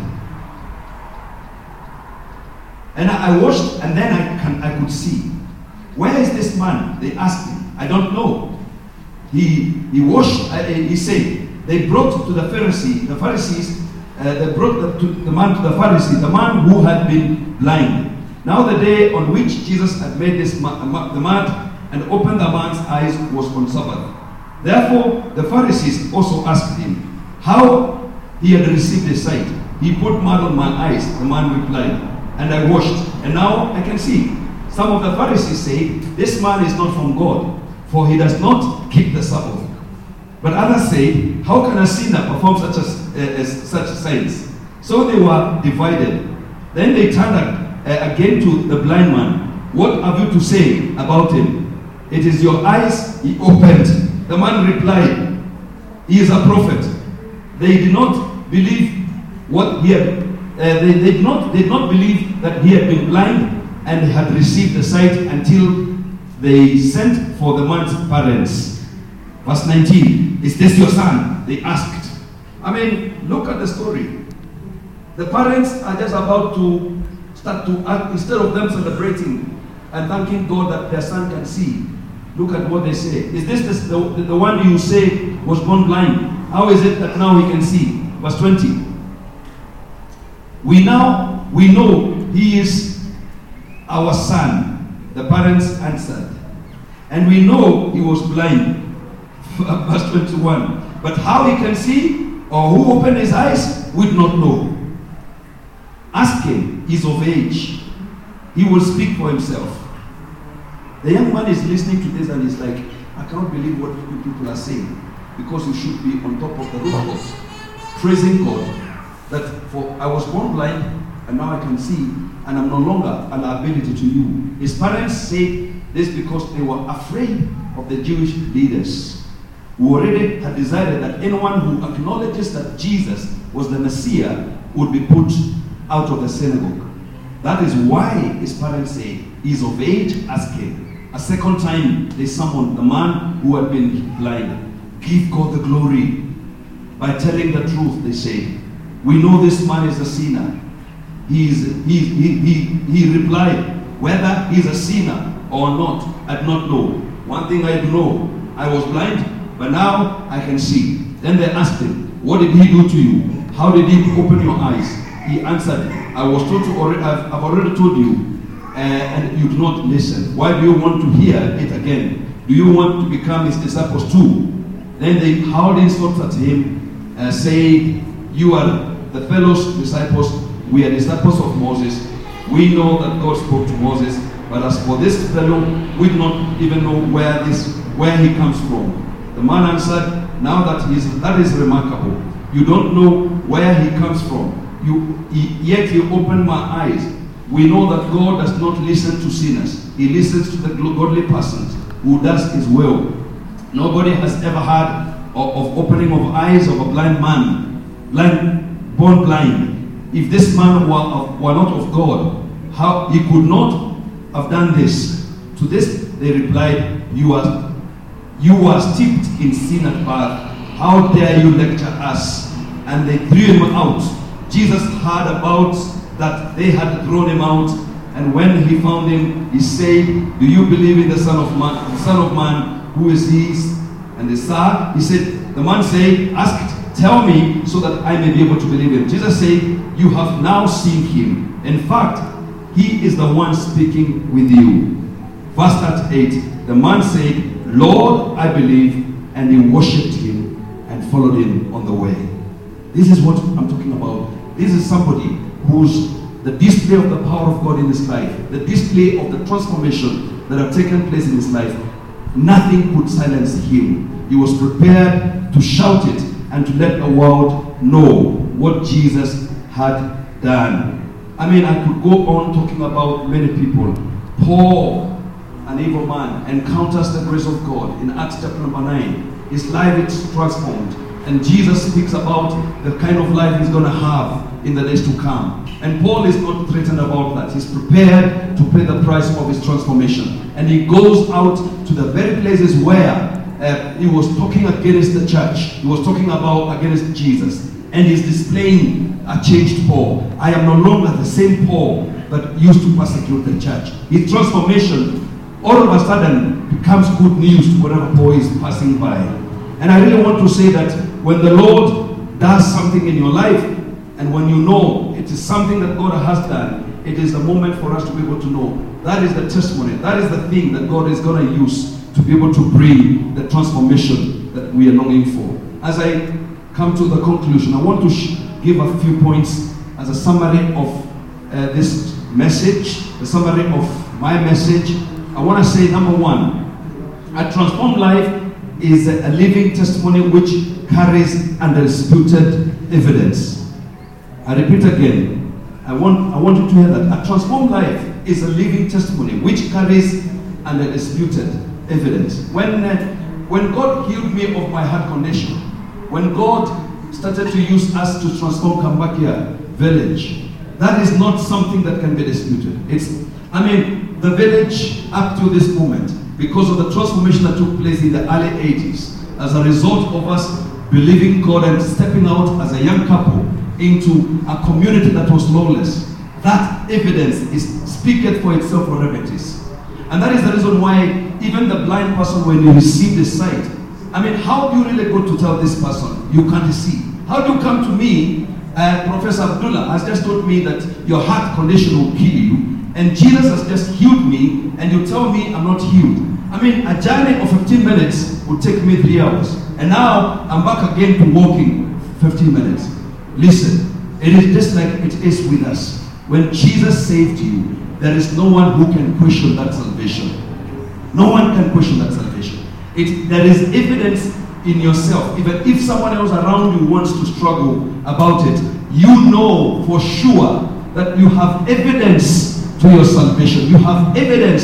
And I washed, and then I could see. Where is this man? They asked him. I don't know. He washed, he said, they brought to the Pharisees, they brought the man to the Pharisee, the man who had been blind. Now the day on which Jesus had made the mud and opened the man's eyes was on Sabbath. Therefore the Pharisees also asked him how he had received his sight. He put mud on my eyes, the man replied, and I washed, and now I can see. Some of the Pharisees say, this man is not from God, for he does not keep the Sabbath. But others say, how can a sinner perform such signs? So they were divided. Then they turned again to the blind man. What have you to say about him? It is your eyes he opened. The man replied, he is a prophet. They did not believe what he had. They did not believe that he had been blind and had received the sight until they sent for the man's parents. Verse 19, is this your son? They asked. I mean, look at the story. The parents are just about to start to act, instead of them celebrating and thanking God that their son can see. Look at what they say. Is this the one you say was born blind? How is it that now he can see? Verse 20. We know he is our son, the parents answered. And we know he was blind. Verse 21. But how he can see, or who opened his eyes, we do not know. Ask him, he's of age. He will speak for himself. The young man is listening to this and he's like, I cannot believe what you people are saying. Because you should be on top of the roof, praising God that for I was born blind and now I can see, and I'm no longer an ability to you. His parents said, This is because they were afraid of the Jewish leaders, who already had decided that anyone who acknowledges that Jesus was the Messiah would be put out of the synagogue. That is why his parents say, he's of age, ask him. A second time, they summoned the man who had been blind. Give God the glory. By telling the truth, they say, we know this man is a sinner. He replied, whether he's a sinner or not, I do not know. One thing I do know, I was blind, but now I can see. Then they asked him, what did he do to you? How did he open your eyes? He answered, I was told I've already told you, and you do not listen. Why do you want to hear it again? Do you want to become his disciples too? Then they howled insults at him, saying, you are the fellow's disciples, we are disciples of Moses. We know that God spoke to Moses, but as for this fellow, we do not even know where he comes from. The man answered, now that is remarkable. You don't know where he comes from. Yet you opened my eyes. We know that God does not listen to sinners. He listens to the godly persons who does his will. Nobody has ever heard of opening of eyes of a blind man, born blind. If this man were not of God, how he could not have done this. To this they replied, you are steeped in sin at birth. How dare you lecture us? And they threw him out. Jesus heard about that they had thrown him out, and when he found him, he said, do you believe in the Son of Man, who is he? And he said, the man said, tell me so that I may be able to believe him. Jesus said, you have now seen him. In fact, he is the one speaking with you. Verse 38, the man said, Lord, I believe, and he worshipped him and followed him on the way. This is what I'm talking about. This is somebody who's the display of the power of God in his life, the display of the transformation that have taken place in his life. Nothing could silence him. He was prepared to shout it and to let the world know what Jesus had done. I mean, I could go on talking about many people. Paul, an evil man, encounters the grace of God in Acts chapter number 9. His life is transformed. And Jesus speaks about the kind of life he's going to have in the days to come. And Paul is not threatened about that. He's prepared to pay the price of his transformation. And he goes out to the very places where he was talking against the church. He was talking about against Jesus. And he's displaying a changed Paul. I am no longer the same Paul that used to persecute the church. His transformation all of a sudden becomes good news to whatever Paul is passing by. And I really want to say that when the Lord does something in your life, and when you know it is something that God has done, it is the moment for us to be able to know. That is the testimony. That is the thing that God is going to use to be able to bring the transformation that we are longing for. As I come to the conclusion, I want to give a few points as a summary of this message, the summary of my message. I want to say, number one, a transformed life is a living testimony which carries undisputed evidence. I repeat again. I want you to hear that. A transformed life is a living testimony which carries undisputed evidence. When God healed me of my heart condition, when God started to use us to transform Kambakia village, that is not something that can be disputed. The village up to this moment, because of the transformation that took place in the early 80s, as a result of us believing God and stepping out as a young couple into a community that was lawless, that evidence speaketh for itself wherever it is. And that is the reason why even the blind person, when you receive the sight, how do you really go to tell this person you can't see? How do you come to me? Professor Abdullah has just told me that your heart condition will kill you, and Jesus has just healed me, and you tell me I'm not healed. A journey of 15 minutes would take me 3 hours, and now I'm back again to walking 15 minutes. Listen, it is just like it is with us. When Jesus saved you, there is no one who can question that salvation. No one can question that salvation. There is evidence in yourself. Even if someone else around you wants to struggle about it, you know for sure that you have evidence to your salvation. You have evidence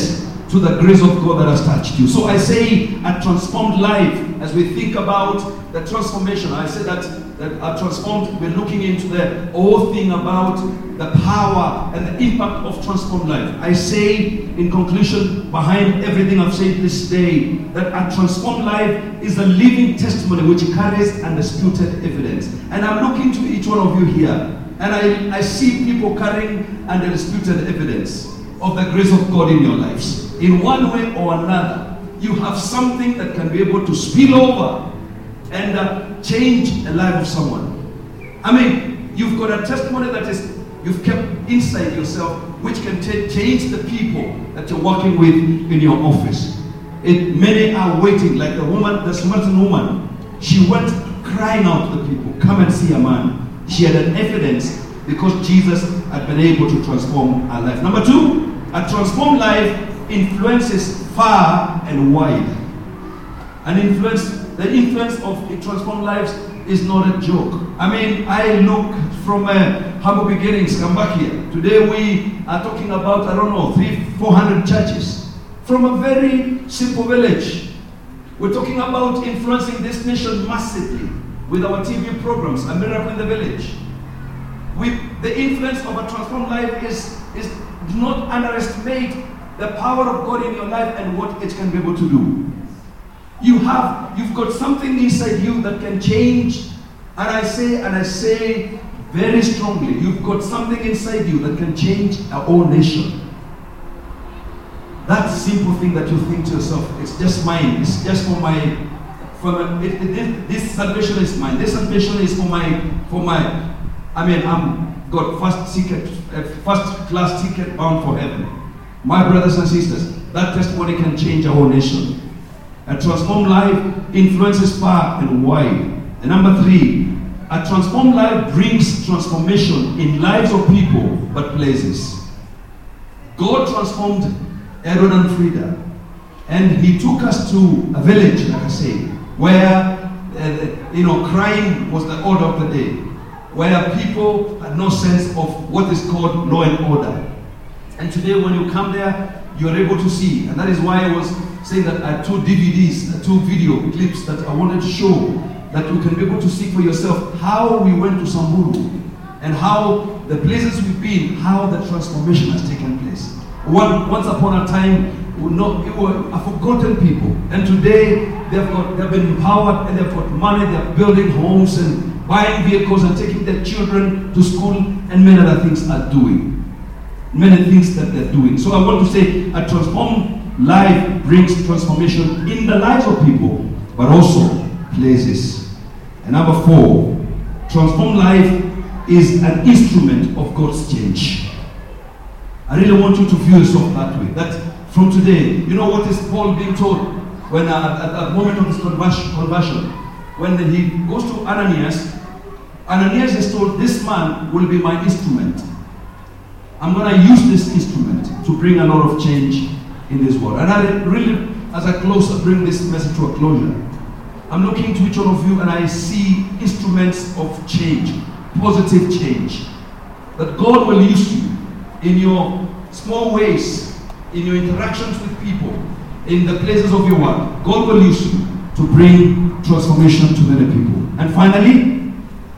to the grace of God that has touched you. So I say a transformed life. As we think about the transformation, I say that a transformed, we're looking into the whole thing about the power and the impact of transformed life. I say in conclusion, behind everything I've said this day, that a transformed life is a living testimony which carries undisputed evidence. And I'm looking to each one of you here, and I see people carrying undisputed evidence of the grace of God in your lives. In one way or another, you have something that can be able to spill over and change the life of someone. I mean, you've got a testimony that is you've kept inside yourself, which can change the people that you're working with in your office. Many are waiting, like the Samaritan woman. She went crying out to the people, "Come and see a man." She had an evidence because Jesus had been able to transform her life. Number two, a transformed life influences far and wide. The influence of transformed lives is not a joke. I mean, I look from humble beginnings, come back here. Today we are talking about, 300-400 churches from a very simple village. We're talking about influencing this nation massively with our TV programs, A Miracle in the Village. The influence of a transformed life is do not underestimate the power of God in your life and what it can be able to do. You've got something inside you that can change, and I say very strongly, you've got something inside you that can change our whole nation. That simple thing that you think to yourself, it's just mine, it's just for my, this salvation is mine, this salvation is I'm got first class ticket bound for heaven. My brothers and sisters, that testimony can change our whole nation. A transformed life influences far and wide. And number three, a transformed life brings transformation in lives of people, but places. God transformed Aaron and Frida, and He took us to a village, like I say, where crime was the order of the day, where people had no sense of what is called law and order. And today, when you come there, you are able to see, and that is why I was saying that I had 2 DVDs, 2 video clips that I wanted to show, that you can be able to see for yourself how we went to Samburu and how the places we've been, how the transformation has taken place. Once upon a time, we were a forgotten people, and today they've been empowered and they've got money. They're building homes and buying vehicles and taking their children to school, and many other things are doing. Many things that they're doing. So I want to say a transformed life brings transformation in the lives of people, but also places. And number 4, transformed life is an instrument of God's change. I really want you to view yourself that way. That from today, you know what is Paul being told when at the moment of his conversion, when he goes to Ananias is told, "This man will be my instrument. I'm going to use this instrument to bring a lot of change in this world." And I really, as I close, I bring this message to a closure. I'm looking to each one of you and I see instruments of change, positive change. That God will use you in your small ways, in your interactions with people, in the places of your work. God will use you to bring transformation to many people. And finally,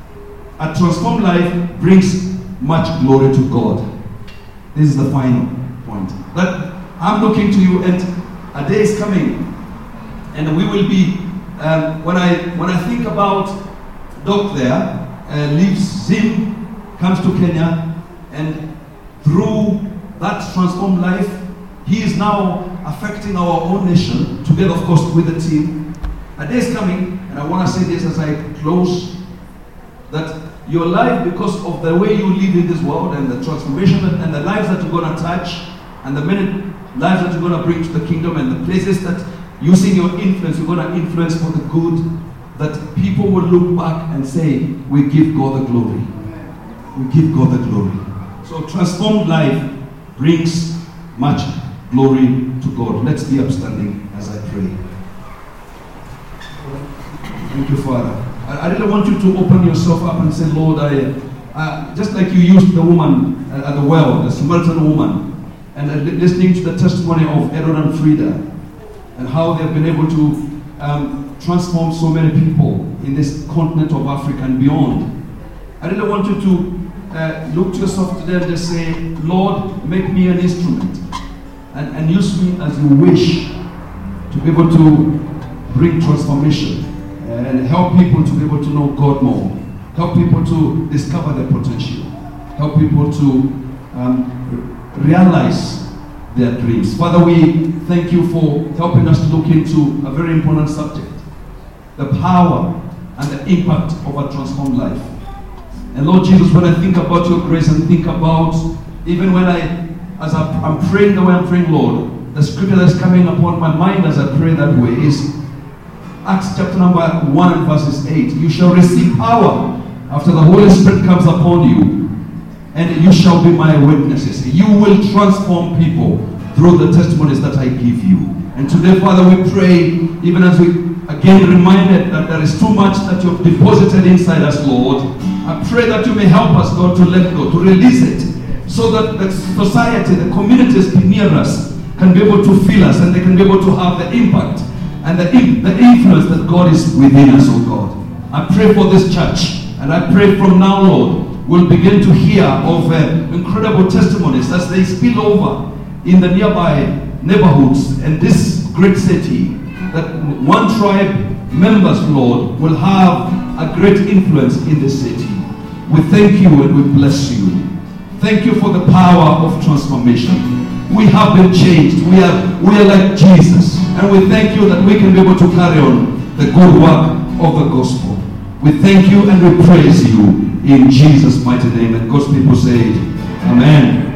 a transformed life brings much glory to God. This is the final point. That I'm looking to you, and a day is coming, and we will be. When I think about Doc there, leaves Zim, comes to Kenya, and through that transformed life, he is now affecting our own nation, together, of course, with the team. A day is coming, and I want to say this as I close, that your life, because of the way you live in this world and the transformation and the lives that you're going to touch and the many lives that you're going to bring to the kingdom and the places that using your influence, you're going to influence for the good, that people will look back and say, we give God the glory. We give God the glory. So transformed life brings much glory to God. Let's be upstanding as I pray. Thank you, Father. I really want you to open yourself up and say, Lord, I just like you used the woman at the well, the Samaritan woman. and listening to the testimony of Aaron and Frida, and how they've been able to transform so many people in this continent of Africa and beyond. I really want you to look to yourself today and just say, Lord, make me an instrument and use me as you wish to be able to bring transformation and help people to be able to know God more, help people to discover their potential, help people to realize their dreams. Father, we thank you for helping us to look into a very important subject, the power and the impact of a transformed life. And Lord Jesus, when I think about your grace and think about, even when as I'm praying the way I'm praying, Lord, the scripture that's coming upon my mind as I pray that way is Acts chapter number 1 verses 8. You shall receive power after the Holy Spirit comes upon you, and you shall be my witnesses. You will transform people through the testimonies that I give you. And today, Father, we pray, even as we again reminded that there is too much that you have deposited inside us, Lord. I pray that you may help us, Lord, to let go, to release it, so that the society, the communities near us can be able to feel us, and they can be able to have the impact and the influence that God is within us, oh God. I pray for this church, and I pray from now, Lord, we'll begin to hear of incredible testimonies as they spill over in the nearby neighborhoods and this great city, that one tribe members, Lord, will have a great influence in the city. We thank you and we bless you. Thank you for the power of transformation. We have been changed. We are like Jesus. And we thank you that we can be able to carry on the good work of the gospel. We thank you and we praise you in Jesus' mighty name. And God's people say, Amen.